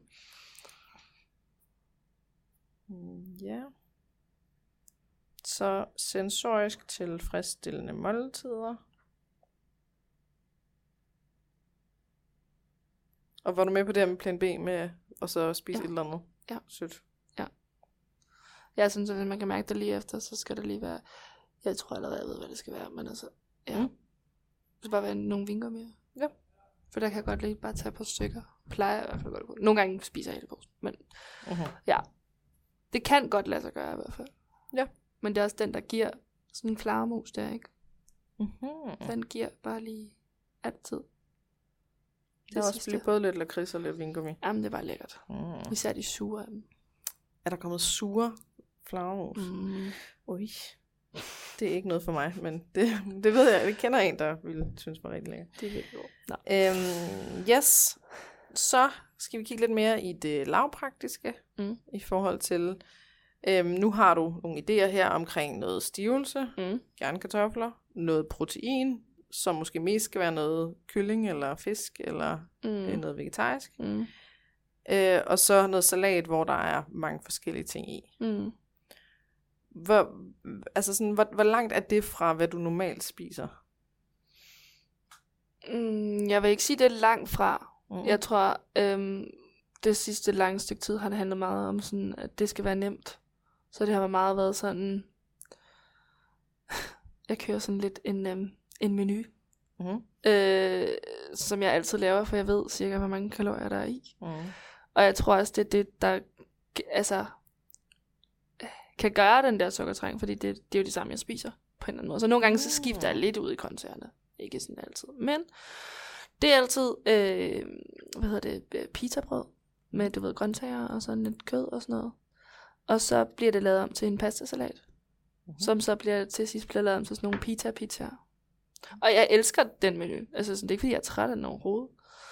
Ja. Så sensorisk tilfredsstillende måltider. Og var du med på det her med plan B med og så spise ja. et eller andet ja. sødt? Ja. Jeg synes, at hvis man kan mærke det lige efter, så skal det lige være... Jeg tror allerede, jeg ved, hvad det skal være, men altså... Ja. Mm. Det skal bare være nogle vingummier. Ja. For der kan jeg godt lige bare tage på stykker. Plejer jeg i hvert fald godt at gå. Nogle gange spiser jeg hele posen, men... Uh-huh. Ja. Det kan godt lade sig gøre i hvert fald. Ja. Men det er også den, der giver sådan en flagermus der, ikke? Uh-huh. Den giver bare lige altid. Det er også blive både lidt lakrids og lidt vingummi. Jamen, det var lækkert. Mm. Især de sure af dem. Er der kommet sure flagermus? Mm. Ui. Det er ikke noget for mig, men det, det ved jeg. Jeg kender en, der ville synes var rigtig lækkert. Det er virkelig godt. Øhm, yes. Så skal vi kigge lidt mere i det lavpraktiske. Mm. I forhold til, øhm, nu har du nogle idéer her omkring noget stivelse, mm. gerne kartofler, noget protein, som måske mest skal være noget kylling eller fisk, eller mm. øh, noget vegetarisk. Mm. Øh, og så noget salat, hvor der er mange forskellige ting i. Mm. Hvor, altså sådan, hvor, hvor langt er det fra, hvad du normalt spiser? Mm, jeg vil ikke sige, det er langt fra. Mm. Jeg tror, øhm, det sidste lange stykke tid har det handlet meget om, sådan, at det skal være nemt. Så det har meget været sådan... Jeg kører sådan lidt en, øhm, en menu. Mm. Øh, som jeg altid laver, for jeg ved cirka, hvor mange kalorier der er i. Mm. Og jeg tror også, det er det, der altså, kan gøre den der sukkertræng, fordi det, det er jo det samme, jeg spiser på en eller anden måde. Så nogle gange så skifter jeg lidt ud i grøntsagerne. Ikke sådan altid. Men det er altid, øh, hvad hedder det, pizzabrød med, du ved, grøntsager og sådan lidt kød og sådan noget. Og så bliver det lavet om til en pastasalat, mm-hmm. som så bliver til sidst bliver lavet om til sådan nogle pita-pizzaer. Og jeg elsker den menu. Altså, sådan, det er ikke, fordi jeg er træt af den overhovedet.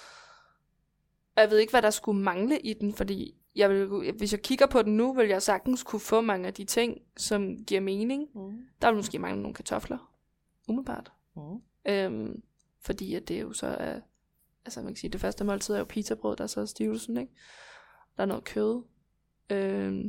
Og jeg ved ikke, hvad der skulle mangle i den, fordi jeg vil, hvis jeg kigger på den nu, vil jeg sagtens kunne få mange af de ting, som giver mening. Mm. Der vil måske mangle nogle kartofler. Umiddelbart. Mm. Øhm, fordi at det jo så er, altså man kan sige, det første måltid er jo pizzabrød, der er så stivelsen, ikke? Der er noget kød. Øhm,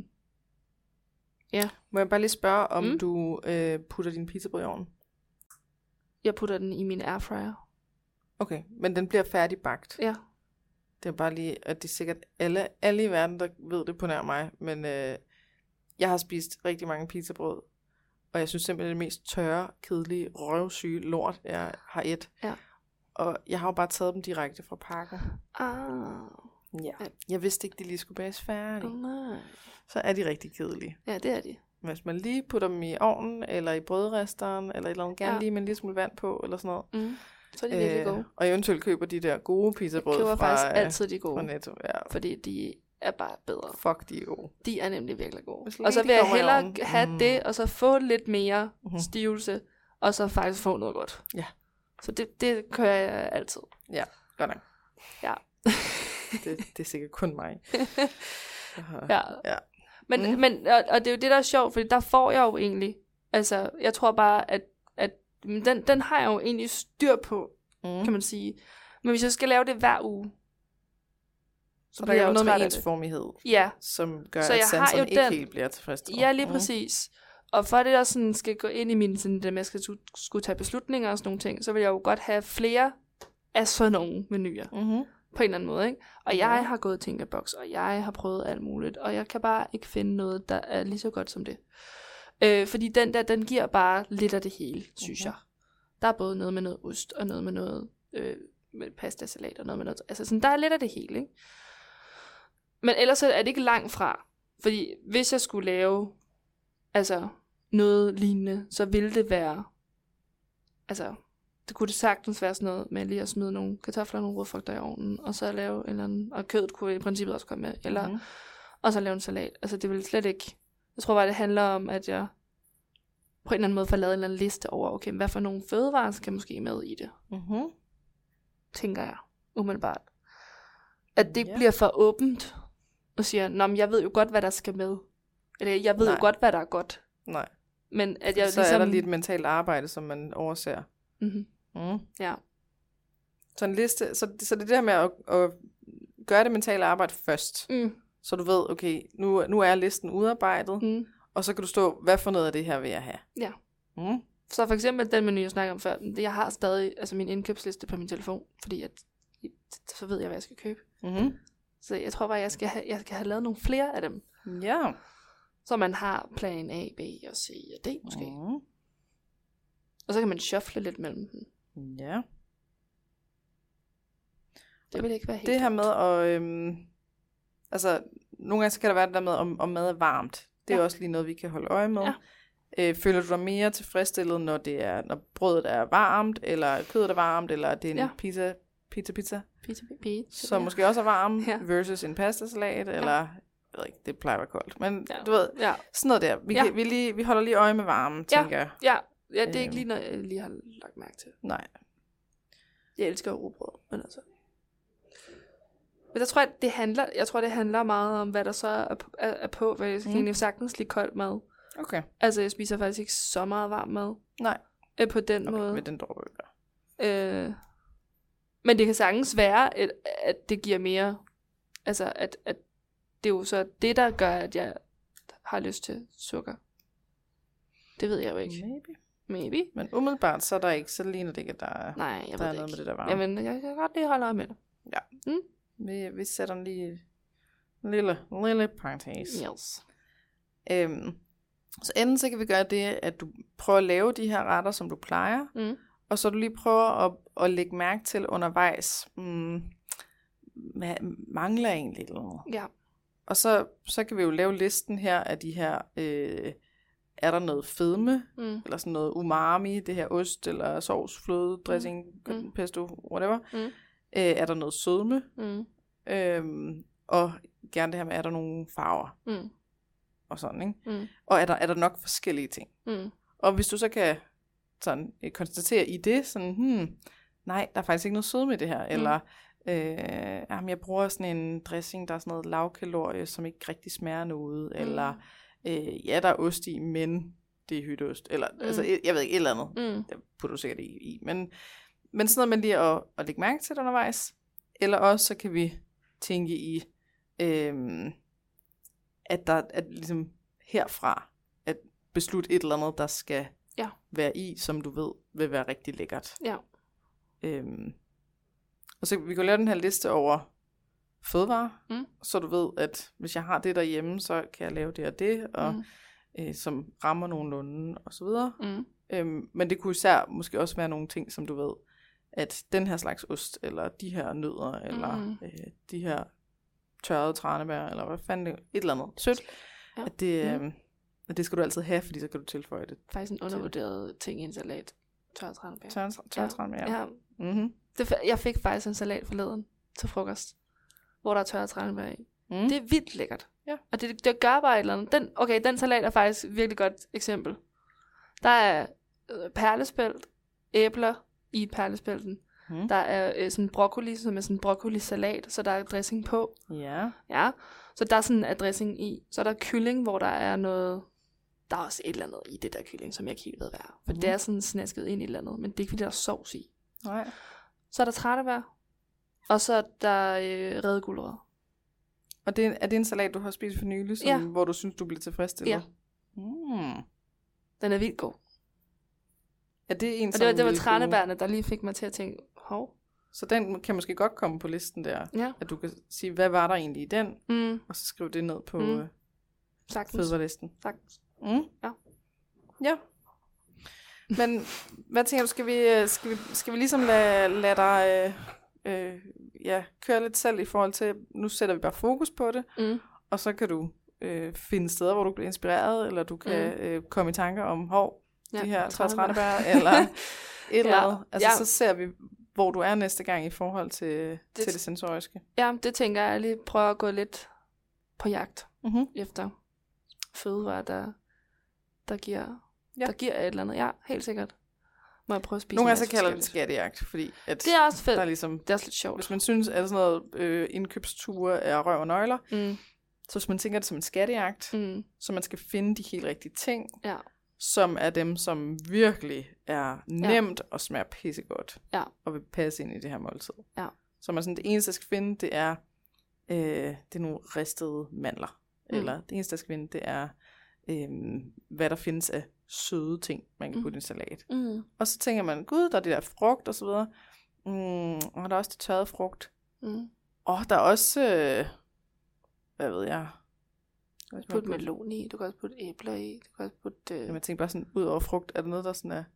ja. Må jeg bare lige spørge, om mm. du øh, putter din pizzabrød i ovnen? Jeg putter den i min airfryer. Okay, men den bliver færdigbagt? Ja. Det er bare lige, at det er sikkert alle, alle i verden, der ved det på nær mig, men øh, jeg har spist rigtig mange pizzabrød, og jeg synes simpelthen, det er det mest tørre, kedelige, røvsyge lort, jeg har et. Ja. Og jeg har jo bare taget dem direkte fra pakken. Ah. Ja. Jeg vidste ikke, de lige skulle bages færdige. Oh, nej. Så er de rigtig kedelige. Ja, det er de. Hvis man lige putter dem i ovnen, eller i brødresteren, eller et eller andet, gerne ja. lige med en lille smule vand på, eller sådan noget. Mm. Så er de virkelig gode. Øh, og eventuelt køber de der gode pizzabrød fra, jeg køber faktisk altid de gode. Fra Netto. Ja. Fordi de er bare bedre. Fuck, de er gode. De er nemlig virkelig gode. Og så vil jeg hellere have mm. det, og så få lidt mere mm-hmm. stivelse, og så faktisk få noget godt. Ja. Så det, det kører jeg altid. Ja, godt nok. Ja. det, det er sikkert kun mig. ja. ja. Men, mm. men og, og det er jo det, der er sjovt, fordi der får jeg jo egentlig, altså, jeg tror bare, at, at den, den har jeg jo egentlig styr på, mm. kan man sige. Men hvis jeg skal lave det hver uge, så der er jo noget med ensformighed, ja. som gør, så at sanserne ikke den, helt bliver tilfredsstillet. Ja, lige mm. præcis. Og for det der sådan skal gå ind i min, sådan, det med, at jeg skal skulle tage beslutninger og sådan nogle ting, så vil jeg jo godt have flere af sådan nogle menuer. Mm-hmm. På en eller anden måde, ikke? Og jeg har gået tænkeboks, og jeg har prøvet alt muligt, og jeg kan bare ikke finde noget, der er lige så godt som det. Øh, fordi den der, den giver bare lidt af det hele, synes okay. jeg. Der er både noget med noget ost, og noget med noget øh, med pastasalat, og noget med noget, altså sådan, der er lidt af det hele, ikke? Men ellers er det ikke langt fra, fordi hvis jeg skulle lave, altså, noget lignende, så ville det være, altså, det kunne det sagtens være sådan noget med lige at smide nogle kartofler og nogle rødfrugter i ovnen, og så lave en eller anden, og kødet kunne i princippet også komme med, eller, mm-hmm. og så lave en salat. Altså det ville slet ikke, Jeg tror bare, det handler om, at jeg på en eller anden måde får lavet en eller anden liste over, okay, hvad for nogle fødevarer skal måske med i det. Mm-hmm. Tænker jeg, umiddelbart. At det Ja. bliver for åbent, og siger, nå, men jeg ved jo godt, hvad der skal med. Eller jeg ved Nej. jo godt, hvad der er godt. Nej. Men at jeg Så ligesom... er der lige et mentalt arbejde, som man overser. Mm-hmm. Mm. Ja. Så en liste, så, så det er det her med at, at gøre det mentale arbejde først. Mm. Så du ved, okay, nu, nu er listen udarbejdet, Mm. og så kan du stå, hvad for noget af det her vil jeg have? Ja. Mm. Så for eksempel den menu, jeg snakker om før, det- jeg har stadig altså min indkøbsliste på min telefon, fordi at, så ved jeg, hvad jeg skal købe. Mm-hmm. Så jeg tror bare, jeg skal have, jeg skal have lavet nogle flere af dem. Ja. Så man har plan A, B og C og D måske. Mm. Og så kan man shuffle lidt mellem dem. Ja. Det vil ikke være helt Det her dumt. med at, øhm, altså, nogle gange så kan der være det der med, om, om mad er varmt. Det er Ja. også lige noget, vi kan holde øje med. Ja. Øh, føler du dig mere tilfredsstillet, når det er, når brødet er varmt, eller kødet er varmt, eller det er en Ja. pizza, pizza, pizza, Pizza, pizza, som måske også er varm, Ja. versus en pastasalat, eller, jeg ved ikke, det plejer at være koldt. Men Ja. du ved, Ja, sådan noget der. Vi, Ja. kan, vi, lige, vi holder lige øje med varmen, Ja. tænker jeg. ja, ja, det er ikke Øhm. lige noget, jeg lige har lagt mærke til. Nej. Jeg elsker jo rugbrød, men altså... Men der tror jeg, det handler, jeg tror, det handler meget om, hvad der så er, på- er, er på, hvad jeg skal Mm. egentlig sagtens lide koldt mad. Okay. Altså, jeg spiser faktisk ikke så meget varm mad. Nej. Øh, på den Okay, måde. med den dropper vi bare. Øh, men det kan sagtens være, at, at det giver mere... Altså, at, at det er jo så det, der gør, at jeg har lyst til sukker. Det ved jeg jo ikke. Maybe. Maybe. Men umiddelbart, så er der ikke, så ligner det ikke, at der er, Nej, jeg der ved er det noget ikke. med det der varme. Jamen, jeg kan godt lige holde øje med det. Vi, vi sætter den lige en lille, lille parentes. Yes. Øhm, så enten så kan vi gøre det, at du prøver at lave de her retter, som du plejer, Mm. og så du lige prøver at, at lægge mærke til undervejs, mm, hvad mangler egentlig eller noget. Ja. Og så, så kan vi jo lave listen her af de her, øh, er der noget fedme, Mm. eller sådan noget umami, det her ost, eller sovs, fløde, dressing, Mm. pesto, whatever. Mm. Øh, er der noget sødme, Mm. øhm, og gerne det her med, er der nogle farver, Mm. og sådan, ikke? Mm. Og er der, er der nok forskellige ting. Mm. Og hvis du så kan sådan, øh, konstatere i det, sådan, hmm, nej, der er faktisk ikke noget sødme i det her, mm. eller øh, jamen, jeg bruger sådan en dressing, der er sådan noget lavkalorie, som ikke rigtig smager noget, mm. eller øh, ja, der er ost i, men det er hytteost, eller mm. altså, jeg ved ikke, et eller andet, Mm. der putter du sikkert i, i. Men, men sådan noget med lige at, at lægge mærke til det undervejs, eller også så kan vi tænke i, øhm, at der at ligesom herfra, at beslutte et eller andet, der skal Ja. være i, som du ved, vil være rigtig lækkert. Ja. Øhm, og så vi kan lave den her liste over fødevarer, Mm. så du ved, at hvis jeg har det derhjemme, så kan jeg lave det og det, og Mm. øh, som rammer nogenlunde, og så videre. Mm. Øhm, men det kunne især måske også være nogle ting, som du ved, at den her slags ost, eller de her nødder, eller Mm. øh, de her tørrede tranebær, eller hvad fanden det et eller andet sødt, Ja. at, det, Mm. øh, at det skal du altid have, fordi så kan du tilføje det. Faktisk en undervurderet ting i en salat. Tørret tranebær. Tørre, tørre tranebær. Ja. Mm-hmm. Det, fa- jeg fik faktisk en salat forleden til frokost, hvor der er tørret tranebær i. Mm. Det er vildt lækkert. Ja. Og det, det gør bare et eller andet. Den, okay, den salat er faktisk et virkelig godt eksempel. Der er øh, perlespelt, æbler i perlespelten. Mm. Der er øh, sådan broccoli, som er sådan en broccoli-salat, så der er dressing på. Ja. Ja, så der er sådan en dressing i. Så er der kylling, hvor der er noget... Der er også et eller andet i det der kylling, som jeg ikke helt ved, hvad er. For Mhm. det er sådan snasket ind i et eller andet, men det er ikke, fordi der er sovs i. Nej. Så er der tranebær, og så er der øh, røde gulerod. Og det, er- er det en salat, du har spist for nylig, som, Ja. hvor du synes, du bliver tilfredsstillet? Ja. Mm. Den er vildt god. Er det en, Og det var, det var ville kunne- tranebærne, der lige fik mig til at tænke, hov. Så den kan måske godt komme på listen der. Ja. At du kan sige, hvad var der egentlig i den, Mm, og så skrive det ned på Mm. mm. sagtens. fødevarelisten. Sagtens. Mm. Ja. Ja. Men hvad tænker du, skal vi, skal vi, skal vi ligesom lade, lade dig øh, øh, ja, køre lidt selv i forhold til, nu sætter vi bare fokus på det, Mm. og så kan du øh, finde steder, hvor du bliver inspireret, eller du kan mm. øh, komme i tanker om, hov, Ja, de her tørre tranebær. tranebær, eller et eller Ja, andet. Altså, ja. så ser vi, hvor du er næste gang i forhold til det, Det- til det sensoriske. Ja, det tænker jeg, jeg lige prøver at gå lidt på jagt Mm-hmm. efter. fødevarer, der, der, giver, Ja. der giver et eller andet. Ja, helt sikkert. Må jeg prøve at spise Nogle en gange så masse kalder det forskelligt. skattejagt, fordi at Det er også fedt. der er ligesom, Det er også lidt sjovt. hvis man synes, at sådan noget øh, indkøbsture er røv og nøgler, Mm. så hvis man tænker det som en skattejagt, Mm. så man skal finde de helt rigtige ting, Ja. som er dem, som virkelig er nemt og smager pissegodt, Ja. og vil passe ind i det her måltid. Ja. Så man sådan, det eneste, jeg skal finde, det er, øh, det er nogle ristede mandler. Mm. Eller det eneste, jeg skal finde, det er, øh, hvad der findes af søde ting, man kan Mm. putte i en salat. Mm. Og så tænker man, gud, der er det der frugt og så videre. Mm, og der er også det tørrede frugt. Mm. Og der er også, øh, hvad ved jeg? Du kan putte melon i, du kan også putte æbler i, du kan også putte... Øh... Jamen, jeg tænker bare sådan, ud over frugt, er der noget, der sådan er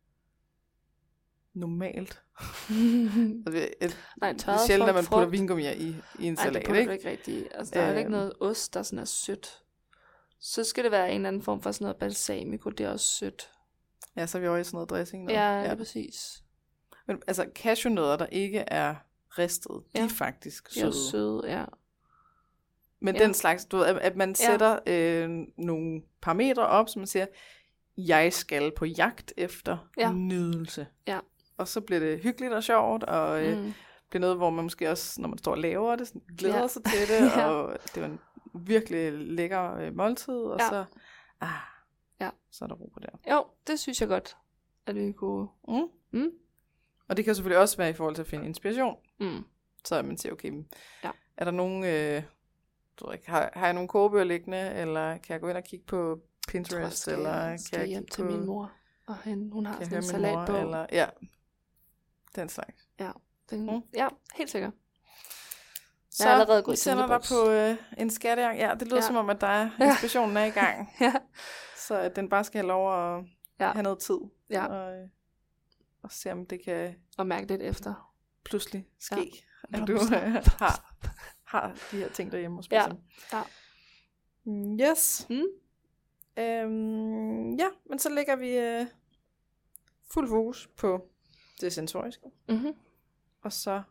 normalt? Altså, et, Nej, det er tørret sjældent, at man frugt, putter frugt. vingummier i, i en Nej, salat, det putter ikke? du ikke rigtigt. Altså, der er heller ikke Øhm. noget ost, der sådan er sødt. Så skal det være en eller anden form for sådan noget balsamico, det er også sødt. Ja, så er vi over i sådan noget dressing. Noget. Ja, ja, det er præcis. Men altså, cashewnødder, der ikke er ristet, ja. Ja. de er faktisk De er søde. også søde, ja. Men Ja. den slags, du ved, at, at man Ja. sætter øh, nogle parametre op, som man siger, jeg skal på jagt efter Ja. nydelse. Ja. Og så bliver det hyggeligt og sjovt, og øh, Mm. bliver noget, hvor man måske også, når man står og laver det, sådan, glæder Ja. sig til det, Ja. og det er en virkelig lækker øh, måltid, og Ja. så, ah, Ja. så er der ro på det. Jo, det synes jeg godt, at vi kunne... Mm. Mm. Og det kan selvfølgelig også være i forhold til at finde inspiration, Mm. så at man siger, okay, Ja. er der nogen, øh, du ved ikke, har, har jeg nogle kogebøger liggende, eller kan jeg gå ind og kigge på Pinterest, Jeg tror, skal, eller jeg kan skal jeg hjem kigge til på, min mor, og hende, hun har kan sådan en jeg høre min mor, salatbog. eller, ja, den slags. Den, Mm. Ja, helt sikkert. Så Jeg er allerede gået vi i sender dig tænkeboks. på øh, en skattejagt. Ja, det lyder Ja. som om, at der er Ja. inspirationen er i gang, Ja. så at den bare skal have lov at Ja. have noget tid, Ja. og, øh, og se om det kan Og mærke lidt efter. pludselig ske, Ja. at du Blomster. øh, har, har de her ting derhjemme og Ja. spiser. Ja. Mm, yes. Mm. Øhm, ja, men så lægger vi øh, fuld fokus på det sensoriske. Mm-hmm. Og så,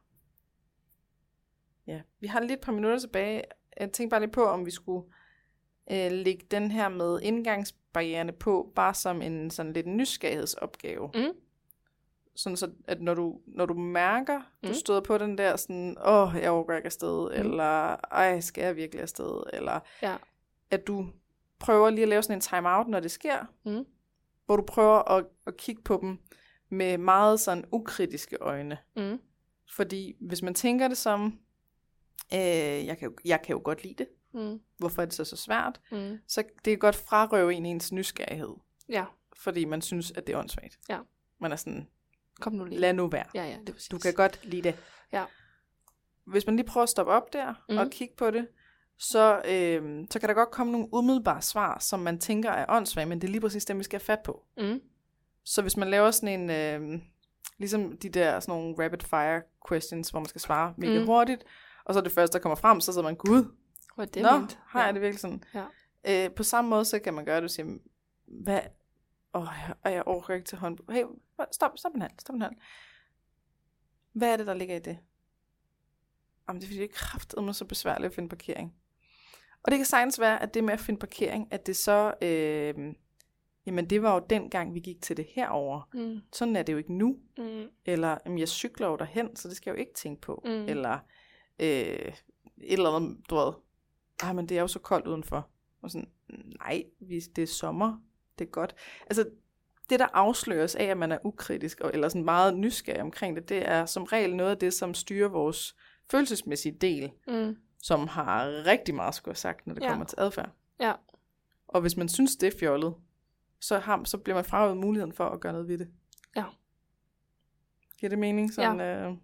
ja, vi har lige et par minutter tilbage. Jeg tænkte bare lidt på, om vi skulle øh, lægge den her med indgangsbarriererne på, bare som en sådan lidt nysgerrighedsopgave. Mm. Sådan så, at når du, når du mærker, du Mm. støder på den der sådan, åh, jeg overgår ikke afsted, Mm. eller ej, skal jeg virkelig afsted, eller Ja. at du prøver lige at lave sådan en time-out, når det sker, Mm. hvor du prøver at, at kigge på dem med meget sådan ukritiske øjne. Mm. Fordi hvis man tænker det som, øh, jeg, kan jo, jeg kan jo godt lide det, Mm. hvorfor er det så så svært, Mm. så det kan godt frarøve en ens nysgerrighed, Ja, fordi man synes, at det er åndssvagt. Ja. Man er sådan, kom nu lige. lad nu være. Ja, ja, det er præcis. Du kan godt lide det. Ja. Hvis man lige prøver at stoppe op der Mm. og kigge på det, så, øh, så kan der godt komme nogle umiddelbare svar, som man tænker er åndssvagt, men det er lige præcis dem, vi skal have fat på. Mm. Så hvis man laver sådan en, øh, ligesom de der sådan nogle rapid fire questions, hvor man skal svare mega Mm. hurtigt, og så det første, der kommer frem, så sidder man, gud, Hvad er det nå, ment? har ja. jeg det virkelig sådan? Ja. Øh, på samme måde, så kan man gøre det og sige, hvad, åh, jeg, jeg overgår ikke til hånd. Hey, stop, stop en halv, stop en halv. Hvad er det, der ligger i det? Jamen, det er fordi, det er kraftedeme så besværligt at finde parkering. Og det kan sagtens være, at det med at finde parkering, at det så, øh, jamen det var jo dengang, vi gik til det herover. Mm. Sådan er det jo ikke nu. Mm. Eller, jamen, jeg cykler jo derhen, så det skal jeg jo ikke tænke på. Mm. Eller øh, et eller andet, du ved, ah, men det er jo så koldt udenfor. Og sådan, nej, hvis det er sommer, det er godt. Altså, det der afsløres af, at man er ukritisk, og, eller sådan meget nysgerrig omkring det, det er som regel noget af det, som styrer vores følelsesmæssige del, Mm. som har rigtig meget skulle have sagt, når det Ja. kommer til adfærd. Ja. Og hvis man synes, det er fjollet, så, har, så bliver man frarøvet muligheden for at gøre noget ved det. Ja. Giver det mening? Sådan, ja. Øh,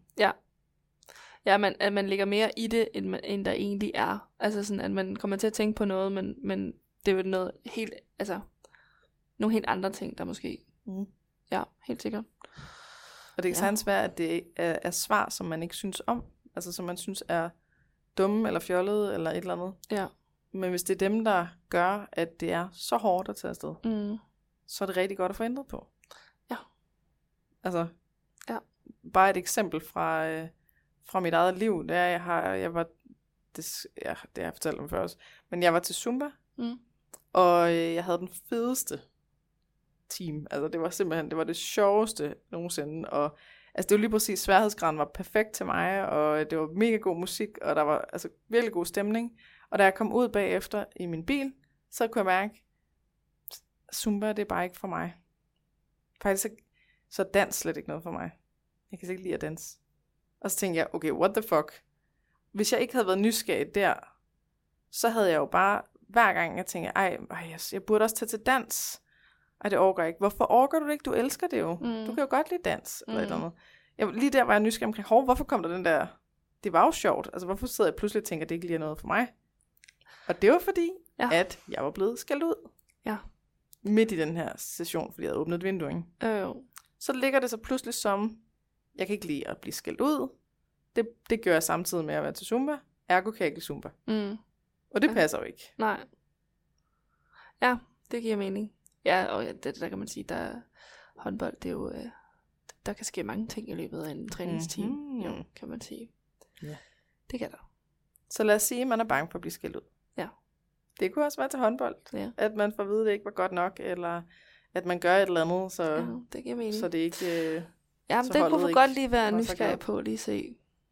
Ja, man, at man ligger mere i det, end, man, end der egentlig er. Altså sådan, at man kommer til at tænke på noget, men, men det er jo noget helt, altså, nogle helt andre ting, der måske, mm. ja, helt sikkert. Og det kan Ja. sagtens være, at det er, er svar, som man ikke synes om. Altså som man synes er dumme eller fjollede eller et eller andet. Ja. Men hvis det er dem, der gør, at det er så hårdt at tage afsted, Mm. så er det rigtig godt at få ændret på. Ja. Altså, Ja. bare et eksempel fra, øh, fra mit eget liv, det er, jeg har, jeg var, det, ja, det har jeg fortalt om før også, men jeg var til Zumba, Mm. Og øh, jeg havde den fedeste team. Altså det var simpelthen, det var det sjoveste nogensinde. Og altså det var lige præcis, sværhedsgraden var perfekt til mig, og det var mega god musik, og der var altså virkelig god stemning. Og da jeg kom ud bagefter i min bil, så kunne jeg mærke, Zumba, det er bare ikke for mig. Faktisk så, så er dans slet ikke noget for mig. Jeg kan ikke lide at danse. Og så tænkte jeg, okay, what the fuck? Hvis jeg ikke havde været nysgerrig der, så havde jeg jo bare, hver gang jeg tænkte, ej, ej jeg burde også tage til dans. Ej, det orker jeg ikke. Hvorfor orker du det ikke? Du elsker det jo. Mm. Du kan jo godt lide dans, eller mm. et eller andet. Jeg, lige der var jeg nysgerrig omkring, hov, hvorfor kom der den der, det var jo sjovt. Altså, hvorfor sidder jeg pludselig og tænker, at det ikke lige er noget for mig? Og det var fordi, ja. at jeg var blevet skældt ud. Ja. Midt i den her session, fordi jeg havde åbnet vinduet. Øh. Så ligger det så pludselig som, jeg kan ikke lide at blive skældt ud. Det, det gør jeg samtidig med at være til Zumba. Ergo kan jeg ikke lide Zumba. Mm. Og det ja. passer jo ikke. Nej. Ja, det giver mening. Ja, og ja, det der kan man sige, der håndbold, det er jo, øh, der kan ske mange ting i løbet af en træningsteam, mm-hmm. jo, kan man sige. Ja. Det kan der. Så lad os sige, at man er bange for at blive skældt ud. Ja. Det kunne også være til håndbold. Ja. At man får at vide, at det ikke var godt nok, eller at man gør et eller andet, så, ja, det giver mening. Så det ikke... Øh, ja, men det kunne vi godt lige være nysgerrig på, lige se.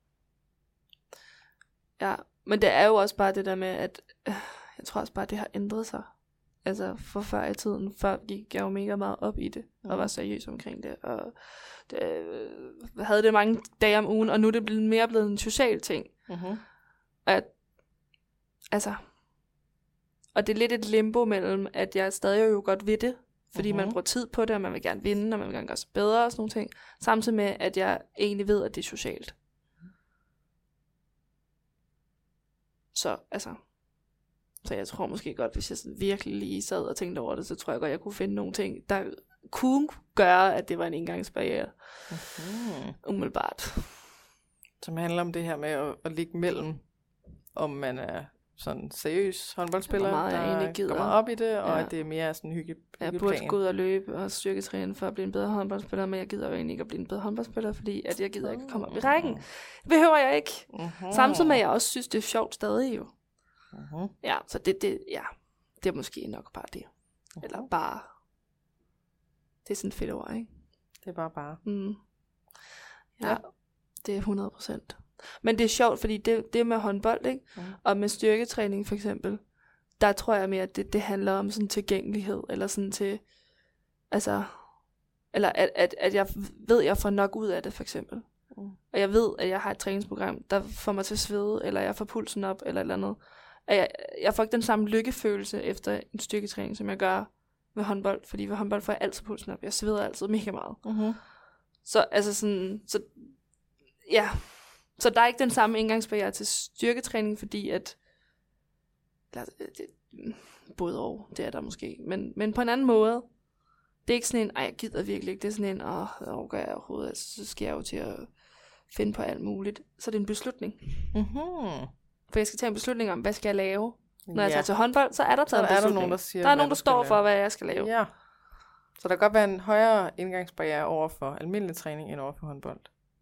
Ja, men det er jo også bare det der med, at øh, jeg tror også bare, at det har ændret sig. Altså for før i tiden, før gik jeg jo mega meget op i det, og var seriøs omkring det, og det, øh, havde det mange dage om ugen, og nu er det blevet mere blevet en social ting. Uh-huh. At, altså, og det er lidt et limbo mellem, at jeg stadig jo godt ved det, fordi uh-huh. man bruger tid på det, og man vil gerne vinde, og man vil gerne gøre sig bedre og sådan nogle ting, samtidig med, at jeg egentlig ved, at det er socialt. Så, altså... Så jeg tror måske godt, hvis jeg virkelig lige sad og tænkte over det, så tror jeg godt, jeg kunne finde nogle ting, der kunne gøre, at det var en engangsbarriere. Mm-hmm. Umiddelbart. Som handler om det her med at, at ligge mellem, om man er sådan seriøs håndboldspiller, der kommer op i det, og ja. at det er mere sådan hygge, hyggeplan. Jeg burde gå ud og løbe og styrketræne for at blive en bedre håndboldspiller, men jeg gider jo egentlig ikke at blive en bedre håndboldspiller, fordi at jeg gider ikke at komme op i rækken. Det behøver jeg ikke. Mm-hmm. Samtidig med, at jeg også synes, det er sjovt stadig jo. Uh-huh. Ja, så det, det, ja, det er måske nok bare det. Uh-huh. Eller bare. Det er sådan et fedt ord, ikke? Det er bare bare. Mm. Ja, ja, det er hundrede procent. Men det er sjovt, fordi det, det med håndbold, ikke? Uh-huh. Og med styrketræning for eksempel, der tror jeg mere, at det, det handler om sådan tilgængelighed, eller sådan til, altså, eller at, at, at jeg ved, at jeg får nok ud af det, for eksempel. Uh-huh. Og jeg ved, at jeg har et træningsprogram, der får mig til at svede, eller jeg får pulsen op, eller et eller andet. At jeg, jeg får ikke den samme lykkefølelse efter en styrketræning, som jeg gør ved håndbold, fordi ved håndbold får jeg altid pulsen op. Jeg sveder altid mega meget. Uh-huh. Så altså sådan, så ja, så der er ikke den samme indgangsbarriere til styrketræning, fordi at, lad, det, både og, det er der måske, men, men på en anden måde, det er ikke sådan en, ej, jeg gider virkelig ikke, det er sådan en, åh, hvad overgår jeg overhovedet, altså, så skal jeg jo til at finde på alt muligt. Så det er en beslutning. Uh-huh. For jeg skal tage en beslutning om, hvad skal jeg lave. Når ja. jeg tager til håndbold, så er der taget en beslutning. Er der nogen, der siger, der er nogen, der står for, hvad jeg skal lave. Ja. Så der kan godt være en højere indgangsbarriere over for almindelig træning, end over for håndbold.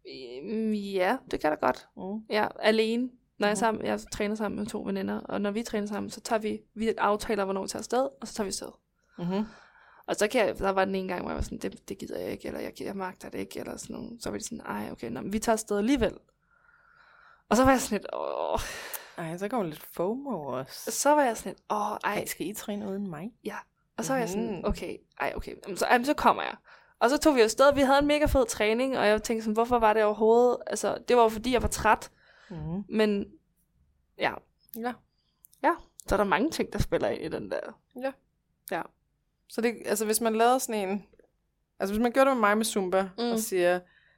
Ja, det kan der godt. Mm. Ja, alene. Når jeg, sammen, jeg træner sammen med to veninder, og når vi træner sammen, så tager vi, vi aftaler, hvornår vi tager afsted, og så tager vi afsted. Mm-hmm. Og så kan jeg, der var den ene gang, hvor jeg var sådan, det, det gider jeg ikke, eller jeg, jeg magter det ikke, eller sådan noget. Så var de sådan, ej, okay, nå, men vi tager afsted alligevel. Og så var jeg sådan lidt, åh. Ej, så kommer lidt FOMO også. Så var jeg sådan lidt, åh, ej. ej. Skal I træne uden mig? Ja. Og så var mm-hmm. jeg sådan, okay, ej, okay. Så, jamen, så kommer jeg. Og så tog vi afsted, vi havde en mega fed træning, og jeg tænkte sådan, hvorfor var det overhovedet? Altså, det var jo fordi, jeg var træt. Mm-hmm. Men, ja. Ja. Ja, så er der mange ting, der spiller ind i den der. Ja. Ja. Så det, altså hvis man lavede sådan en, altså hvis man gør det med mig med Zumba, mm. og siger,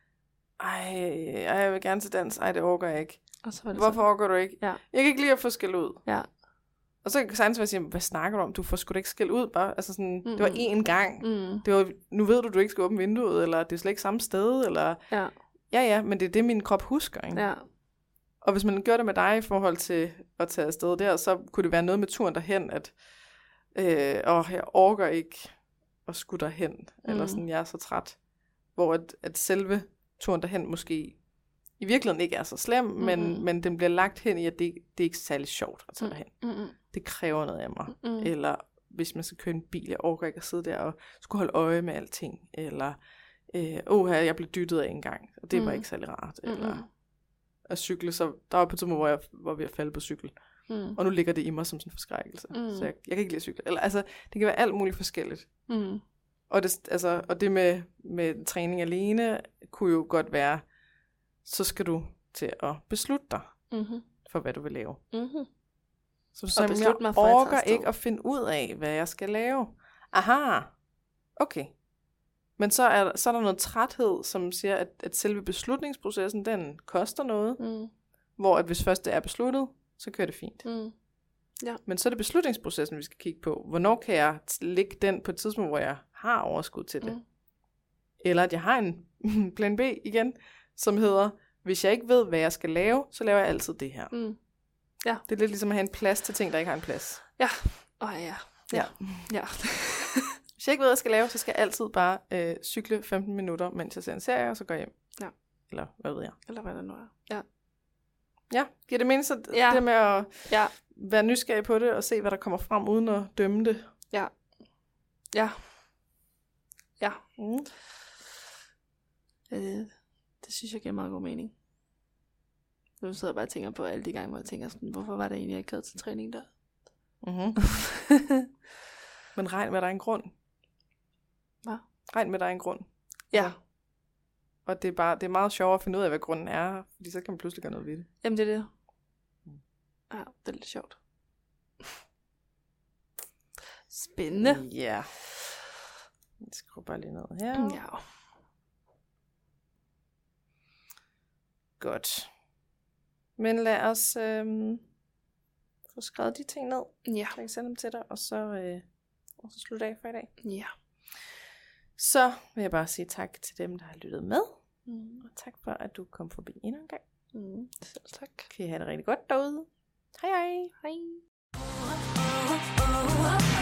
ej, jeg vil gerne til dans, ej, det orker jeg ikke. Og så det hvorfor så? Orker du ikke? Ja. Jeg kan ikke lide at få skæld ud. Ja. Og så kan jeg sagtens sige, hvad snakker du om? Du får sgu da ikke skæld ud, bare. Altså sådan, mm-hmm. det var én gang. Mm. Det var, nu ved du, du ikke skal åbne vinduet, eller det er slet ikke samme sted, eller... Ja. Ja, ja, men det er det, min krop husker, ikke? Ja. Og hvis man gør det med dig i forhold til at tage afsted der, så kunne det være noget med turen derhen, at øh, åh, jeg orker ikke at skulle derhen, mm. eller sådan, jeg er så træt. Hvor at, at selve turen derhen måske i virkeligheden ikke er så slem, mm. men, men den bliver lagt hen i, at det, det er ikke særlig sjovt at tage derhen. Mm. Det kræver noget af mig. Mm. Eller hvis man skal køre en bil, jeg overgår ikke at sidde der og skulle holde øje med alting, eller, øh, åh, jeg blev dyttet af en gang, og det mm. var ikke særlig rart, mm-hmm. eller at cykle, så der var på et tidspunkt, hvor jeg var ved at falde på cykel, mm. og nu ligger det i mig som sådan en forskrækkelse, mm. så jeg, jeg kan ikke lide at cykle, eller altså, det kan være alt muligt forskelligt, mm. og, det, altså, og det med, med træning alene, kunne jo godt være, så skal du til at beslutte dig, mm-hmm. for hvad du vil lave. Mm-hmm. Så som jeg mig orker ikke at finde ud af, hvad jeg skal lave. Aha, okay. Men så er, der, så er der noget træthed, som siger, at, at selve beslutningsprocessen, den koster noget. Mm. Hvor at hvis først det er besluttet, så kører det fint. Mm. Ja. Men så er det beslutningsprocessen, vi skal kigge på. Hvornår kan jeg lægge den på et tidspunkt, hvor jeg har overskud til det? Mm. Eller at jeg har en plan B igen, som hedder, hvis jeg ikke ved, hvad jeg skal lave, så laver jeg altid det her. Mm. Ja. Det er lidt ligesom at have en plads til ting, der ikke har en plads. Ja. Åh oh, ja. Ja. Ja. Hvis jeg ikke ved, hvad jeg skal lave, så skal jeg altid bare øh, cykle femten minutter, mens jeg ser en serie, og så går jeg hjem. Ja. Eller hvad ved jeg. Eller hvad det nu er. Ja. Ja, giver det mening, så ja. Det med at ja. være nysgerrig på det, og se, hvad der kommer frem, uden at dømme det. Ja. Ja. Ja. Mm. Øh, det synes jeg giver meget god mening. Nu sidder jeg bare og tænker på alle de gange, hvor jeg tænker sådan, hvorfor var det egentlig, jeg ikke havde til træning der? Mm-hmm. Men regn med, der er en grund. Hvad? Regn med, der er en grund. Ja. Og det er, bare, det er meget sjovere at finde ud af, hvad grunden er, fordi så kan man pludselig gøre noget ved det. Jamen det er det. Ja, det er lidt sjovt. Spændende. Ja. Jeg skruer bare lige ned her. Ja. Godt. Men lad os øh, få skrevet de ting ned. Ja. Så jeg kan sende dem til dig, og så, øh, og så slutte af for i dag. Ja. Så vil jeg bare sige tak til dem, der har lyttet med. Mm. Og tak for, at du kom forbi endnu en gang. Mm. Selv tak. Kan I have det rigtig godt derude. Hej hej. Hej.